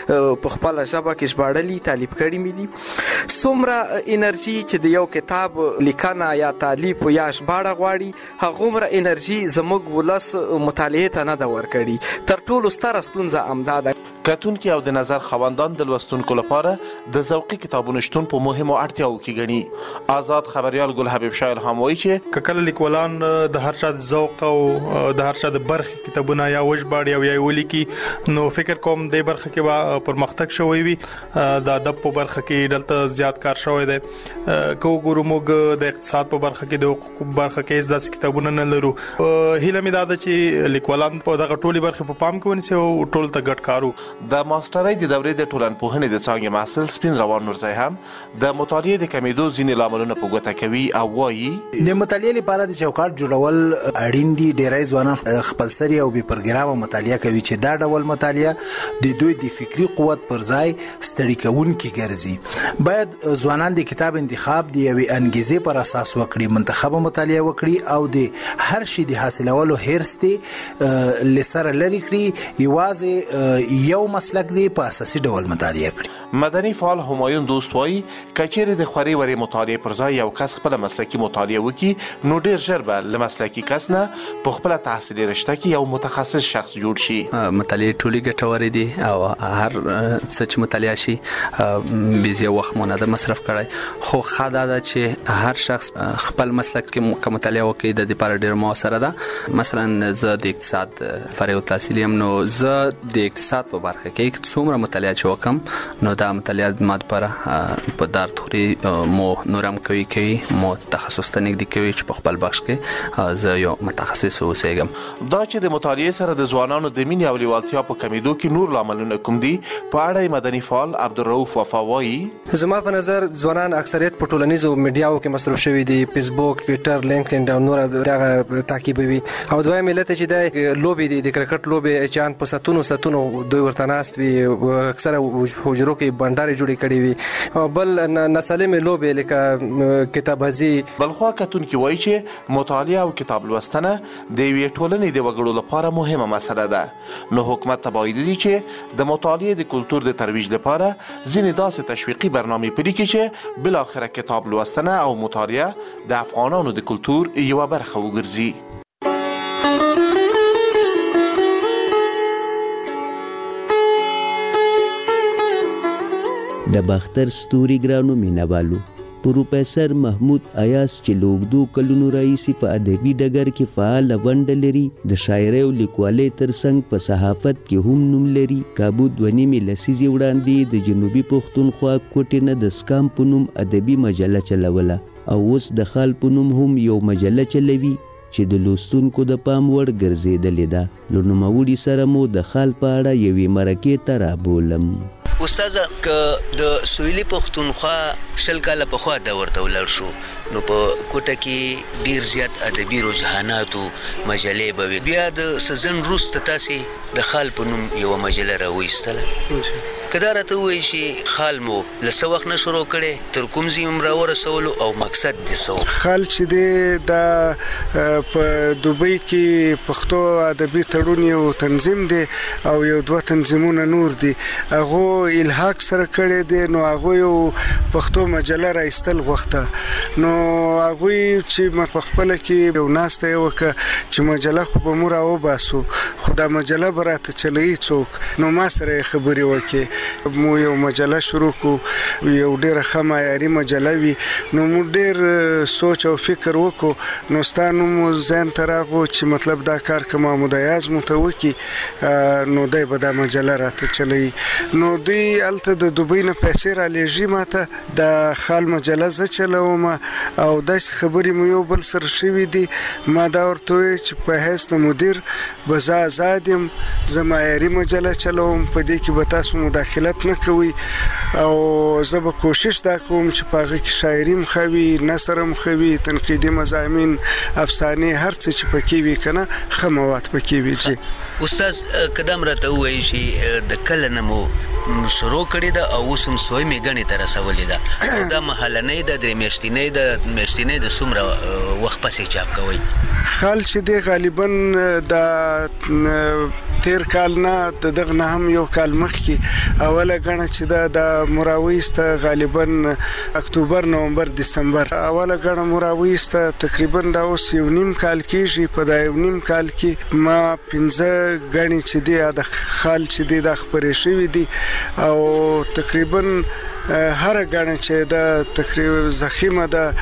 په خپله ژبه کې ژباړلي، تالیف کړي مې دي. څومره انرژي چې د یو کتاب لیکنه یا تالیف یا ژباړه غواړي، هغومره انرژي زموږ ولس مطالعې ته نه ده ورکړي. تر ټولو ستره ستونزه همدا ده. کتونکي او د نظر خواندان د لوستونکو لپاره د ذوقي کتابونو شتون په مهمو اړتیاو کې ګڼي. آزاد خبريال ګل حبیب شاه الهام وایي چې کله لیکوالان د هر چا د ذوق او د هر چا د برخې کتابونه یا وژباړي او یا ولیکي، نو فکر کوم د برخه کې به پرمختګ شوی وي. د ادب په برخه کې دلته زیات کار شوی دی. کو ګورو موږ د اقتصاد په برخه کې، د حقوق په برخه کې داسې کتابونه نه لرو. هیله مې ده چې لیکوالان په دغه ټولي برخه په پام کې ونیسي او ټول ته ګډ کارو. د ماسترۍ د دورې د ټولنپوهنې د څانګې محصل سپین روان نورزی هم د مطالعې د کمیدو ځینې لاملونه په ګوته کوي او وایي د مطالعې لپاره د چوکاټ جوړول اړین دي. ډېری ځوانان خپلسري او بې پروګرامه مطالعه کوي چې دا ډول مطالعه د دوی د فکري قوت پر ځای ستړي کوونکي ګرځي. باید ځوانان د کتاب انتخاب د یوې انګیزې پر اساس وکړي، منتخبه مطالعه وکړي او د هر شي د حاصلولو حرص دې لسره لري کړي. یوازې یو مسلک دی په اساسي ډول مطالعه کړي. مدني فعال همایون دوست وایي کچېرې د خوري وري مطالعه پر ځای یو کس خپل مسلکی مطالعه وکړي، نو ډیر ژر به له مسلکی کس نه په خپل تحصیلي رشته کې یو متخصص شخص جوړ شي. مطالعه ټولي ګټورې دي او هر څه چې مطالعه شي به زیات وخت مونږ د مصرف کړای، خو خاله ده چې هر شخص خپل مسلک کې مطالعه وکړي د لپاره ډیر موثره ده. مثلا زه د اقتصاد فارغ التحصیل یم، نو زه د اقتصاد په برخه کې څومره مطالعه چې وکم، نو دا مطالعه ماده پر په دار توري مو نورم کوي مو تخصص ته نږدې کوي چې په خپل بخش کې زه یو متخصص اوسېږم. دا چې د مطالعې سره د ځوانانو د مینې او لیوالتیا په کمیدو کې نور لاملونه کوم دي، په اړه مدني فعال عبدالرؤف وفا وایي زما په نظر ځوانان اکثریت په ټولنیزو میډیاو کې مصروف شوي دي، فیسبوک، ټویټر، لینکډین او نور دغه تعقیبوي. او دویم ملت چې د لوبې دي، د کرکټ لوبې چې په ساتونو دوی ورته ناست وي، اکثره حجرو کې بندارې جوړې کړې وي. بل نسلمه لوبې لکه کتابازي. بلخوا کتونکي وایي چې مطالعه او کتاب لوستنه د یوې ټولنې د وګړو لپاره مهمه مسله ده. نو حکومت ته باید چې د مطالعې د کلتور د ترویج لپاره ځینې داسې تشویقي برنامې پلي کړي چې بالاخره کتاب لوستنه او مطالعه د افغانانو د کلتور یوه برخه وګرځي. د باختر ستوري ګرانو مینوالو، پروفیسر محمود ایاز چې له اوږدو کلونو راهیسې په ادبي ډګر کې فعاله ونډه لري، د شاعرۍ او لیکوالۍ ترڅنګ په صحافت کې هم نوم لري. کابو 2 نیمې لسیزې وړاندې د جنوبي پښتونخوا کوټې نه د سکام په نوم ادبي مجله چلوله او اوس د خال په نوم هم یو مجله چلوي چې د لوستونکو د پام وړ ګرځېدلې ده. له نوموړي سره مو د خال په اړه یوې مرکې ته رابولم. استاد ک د سویلی پښتونخوا شل کاله په خوا د ورته ولر شو نو په کوټه کې ډیر زیات ادبي رجحانات او مجلې به بیا د سزن روست تاسو د خال په نوم یو مجله راوېستله کدار ته وایي چې خال مو لسه وخت نه شروع کړي تر کوم ځای عمر ورسولو او مقصد دې سو خال چې د په دوبۍ کې پښتو ادبي تړون یو تنظیم دی او یو دوه تنظیمونه نور دي هغه الحاق سره کړي دي نو هغه یو پښتو مجله راایستل غوښته نو هغه چې په خپل کې یو ناسته یو چې مجله خو به مور او باسو خدا مجله براته چلی څوک نو ما سره خبري وکي مو یو مجله شروع کو یو ډیره خمایاري مجله وی نو مو ډیر سوچ او فکر وکړو نو ستانو مو ځان تراغو چې مطلب دا کار کما مدایاز متوکی نو دای به دا مجله راته چلی نو دی الته د دوبۍ نه پیسې را لېږي ماته د خال مجله ز چلوم او داس خبرې مو یو بل سره شوې دي ما دا ورته چې په هیڅ د مدیر بزا آزادم زمایري مجله چلوم په دې کې به تاسو مداخلت نه کوي او زه به کوشش دا کوم چې په هغه کې شاعري مخوي نثر مخوي تنقیدي مضامین افسانه هر څه چې پکې وي کنه خموات پکې وي چې استاد قدم راته وایي چې د کله نمو شروع کړی دا او وسم سوې میګنې تر رسولې ده دا محلنې د میاشتنې د سمره وخت پسې چاپ کوي خال چې دی غالبا د تیر کال نه دغه نه هم یو کال مخکې اوله غنه چې دا د مراویست غالبا اکتوبر نومبر دسمبر اوله غنه مراویست تقریبا دا اوس یو نیم کال کېږي په دا یو نیم کال کې ما 15 غني چې دی د خال چې دی د خبرې شوې دي او تقریبا هر غنه چې د تقریبا زخیمه د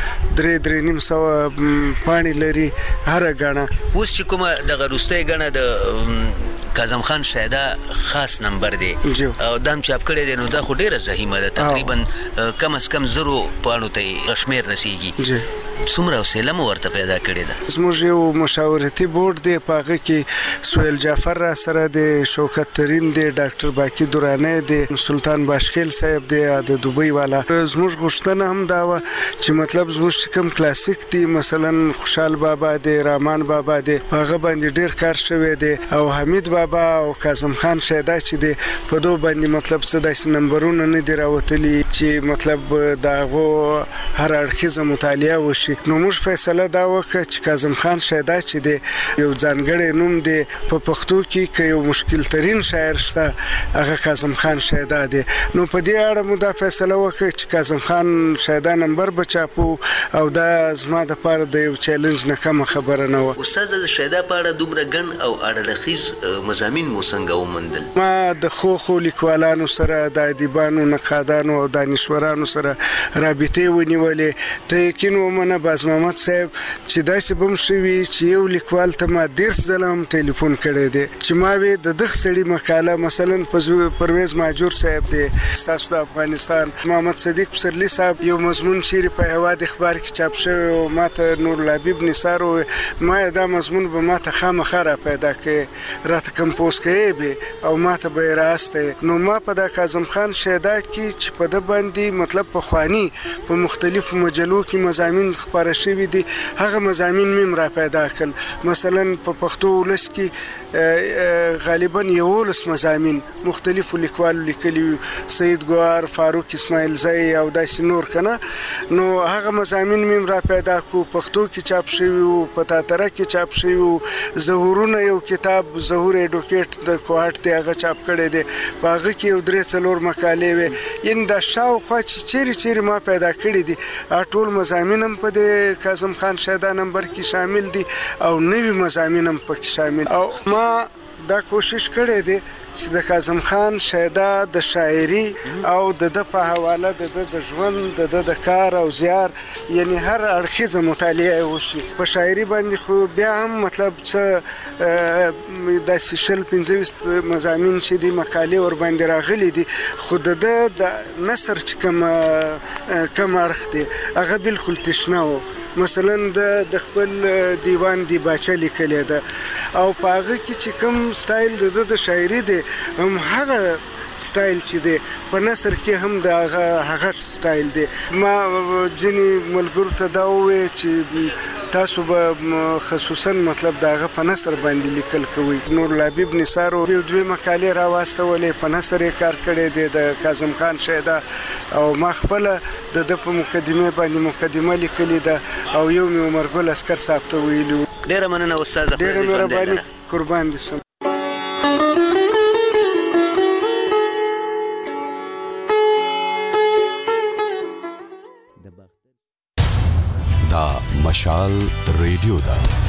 3.5 پانی لري هر غنه اوس چې کومه د غروستۍ غنه د کاظم خان شایدا خاص نمبر دی او دام چاپ کړی دی نو دا خو ډیره زحیمه ده تقریبا کم از کم 0 پانو ته کشمیر رسیږي څومره وسیله مو ورته پیدا کړې ده زموږ یو مشاورتي بورډ دی په هغه کې سهیل جعفر را سره دی شوکت ترین دی ډاکټر باقی دورانه دی سلطان باشخیل صاحب دی د دوبۍ والا زموږ غوښتنه هم دا و چې مطلب زموږ کوم کلاسیک دی مثلا خوشحال بابا دی رحمان بابا دی هغه باندې ډیر کار شوی دی او حمید بابا او کاظم خان شایدا چې دی په دوه باندې مطلب څه داسې نمبرونه نه دی راوتلي چې مطلب داغو هر اړخیزه مطالعه وشي نو موږ فیصله دا وکړه چې کاظم خان شایدا چې دی یو ځانګړی نوم دی په پښتو کې که یو مشکل ترین شاعر شته هغه کاظم خان شایدا دی نو په دې اړه مو دا فیصله وکړه چې کاظم خان شایدا نمبر بچاپو او دا زما د پاره د یو چیلنج نه کوم خبره نه و استاد د شایدا په اړه دومره ګڼ او اړخیز مضامین مو څنګه ومندل ما د خو لیکوالانو سره د ادیبانو نقادانو او دانشورانو سره رابطې ونیولې ته یقین ومنه باز محمد صاحب چې داسې بم شوی چې یو لیکوال ته ما ډیر ځلم ټلیفون کړی دی چې ما وی د دغه سړي مقاله مثلا پرویز ماجور صاحب دی تاسو د افغانستان محمد صدیق پسرلی صاحب یو مضمون چیرې په هواد اخبار کې چاپ شوی او ماته نور الحبیب نثار ما دا مضمون به ماته خامخا را پیدا کړي راته کمپوز کړي به او ماته به راسته نو ما په د کاظم خان شایدا کې چې په د باندې مطلب په خواني په مختلفو مجلو کې مضامین خبره شوی دي هغه مضامین مم را پیدا کړل مثلا په پښتو ولس کې غالبا یو لس مضامین مختلفو لیکوالو لیکلي سید ګوهر فاروق اسماعیل زئی او داسې نور کنه نو هغه مضامین مم را پیدا کو پښتو کې چاپ شوی او په تاتره کې چاپ شوی ظهورونه یو کتاب ظهور ایډوکیټ د کوهټ دی هغه چاپ کړی دی هغه کې یو 3-4 مقالې وي ان دا شاوخوا چې چیرې ما پیدا کړی دي ټول مضامین هم په د کاظم خان شایدا نمبر کې شامل دي او نوی مضامین هم پکې شامل او ما دا کوشش کړی دی چې د کاظم خان شایدا د شاعري او د په حواله د ژوند د کار او زیار یعنی هر اړخیزه مطالعه وشي په شاعري باندې خو بیا هم مطلب څه د 15 مضامین چې د مقالې ور باندې راغلي دي خو د نثر چې کم اړخ دی هغه بالکل تشنه و مثلا د خپل دیوان دی باچا لیکلې ده او په هغه کې چې کوم سټایل د شاعري دی هم هغه سټایل چې دی په نثر کې هم د هغه سټایل دی. ما ځینې ملګرو ته دا وویل چې تاسو به خصوصا مطلب دغه په نثر باندې لیکل کوي. نور لبیب نثار او دوی مقالې راوستولې په نثر یې کار کړی دی د کاظم خان شیدا او ما خپل د په مقدمه باندې مقدمه لیکلې ده او یو می عمر ګل اسکر صاحب ته ویلو. ډیره مننه استاد. ډیره مهرباني قربان دي سم. دا مشال ریډیو ده.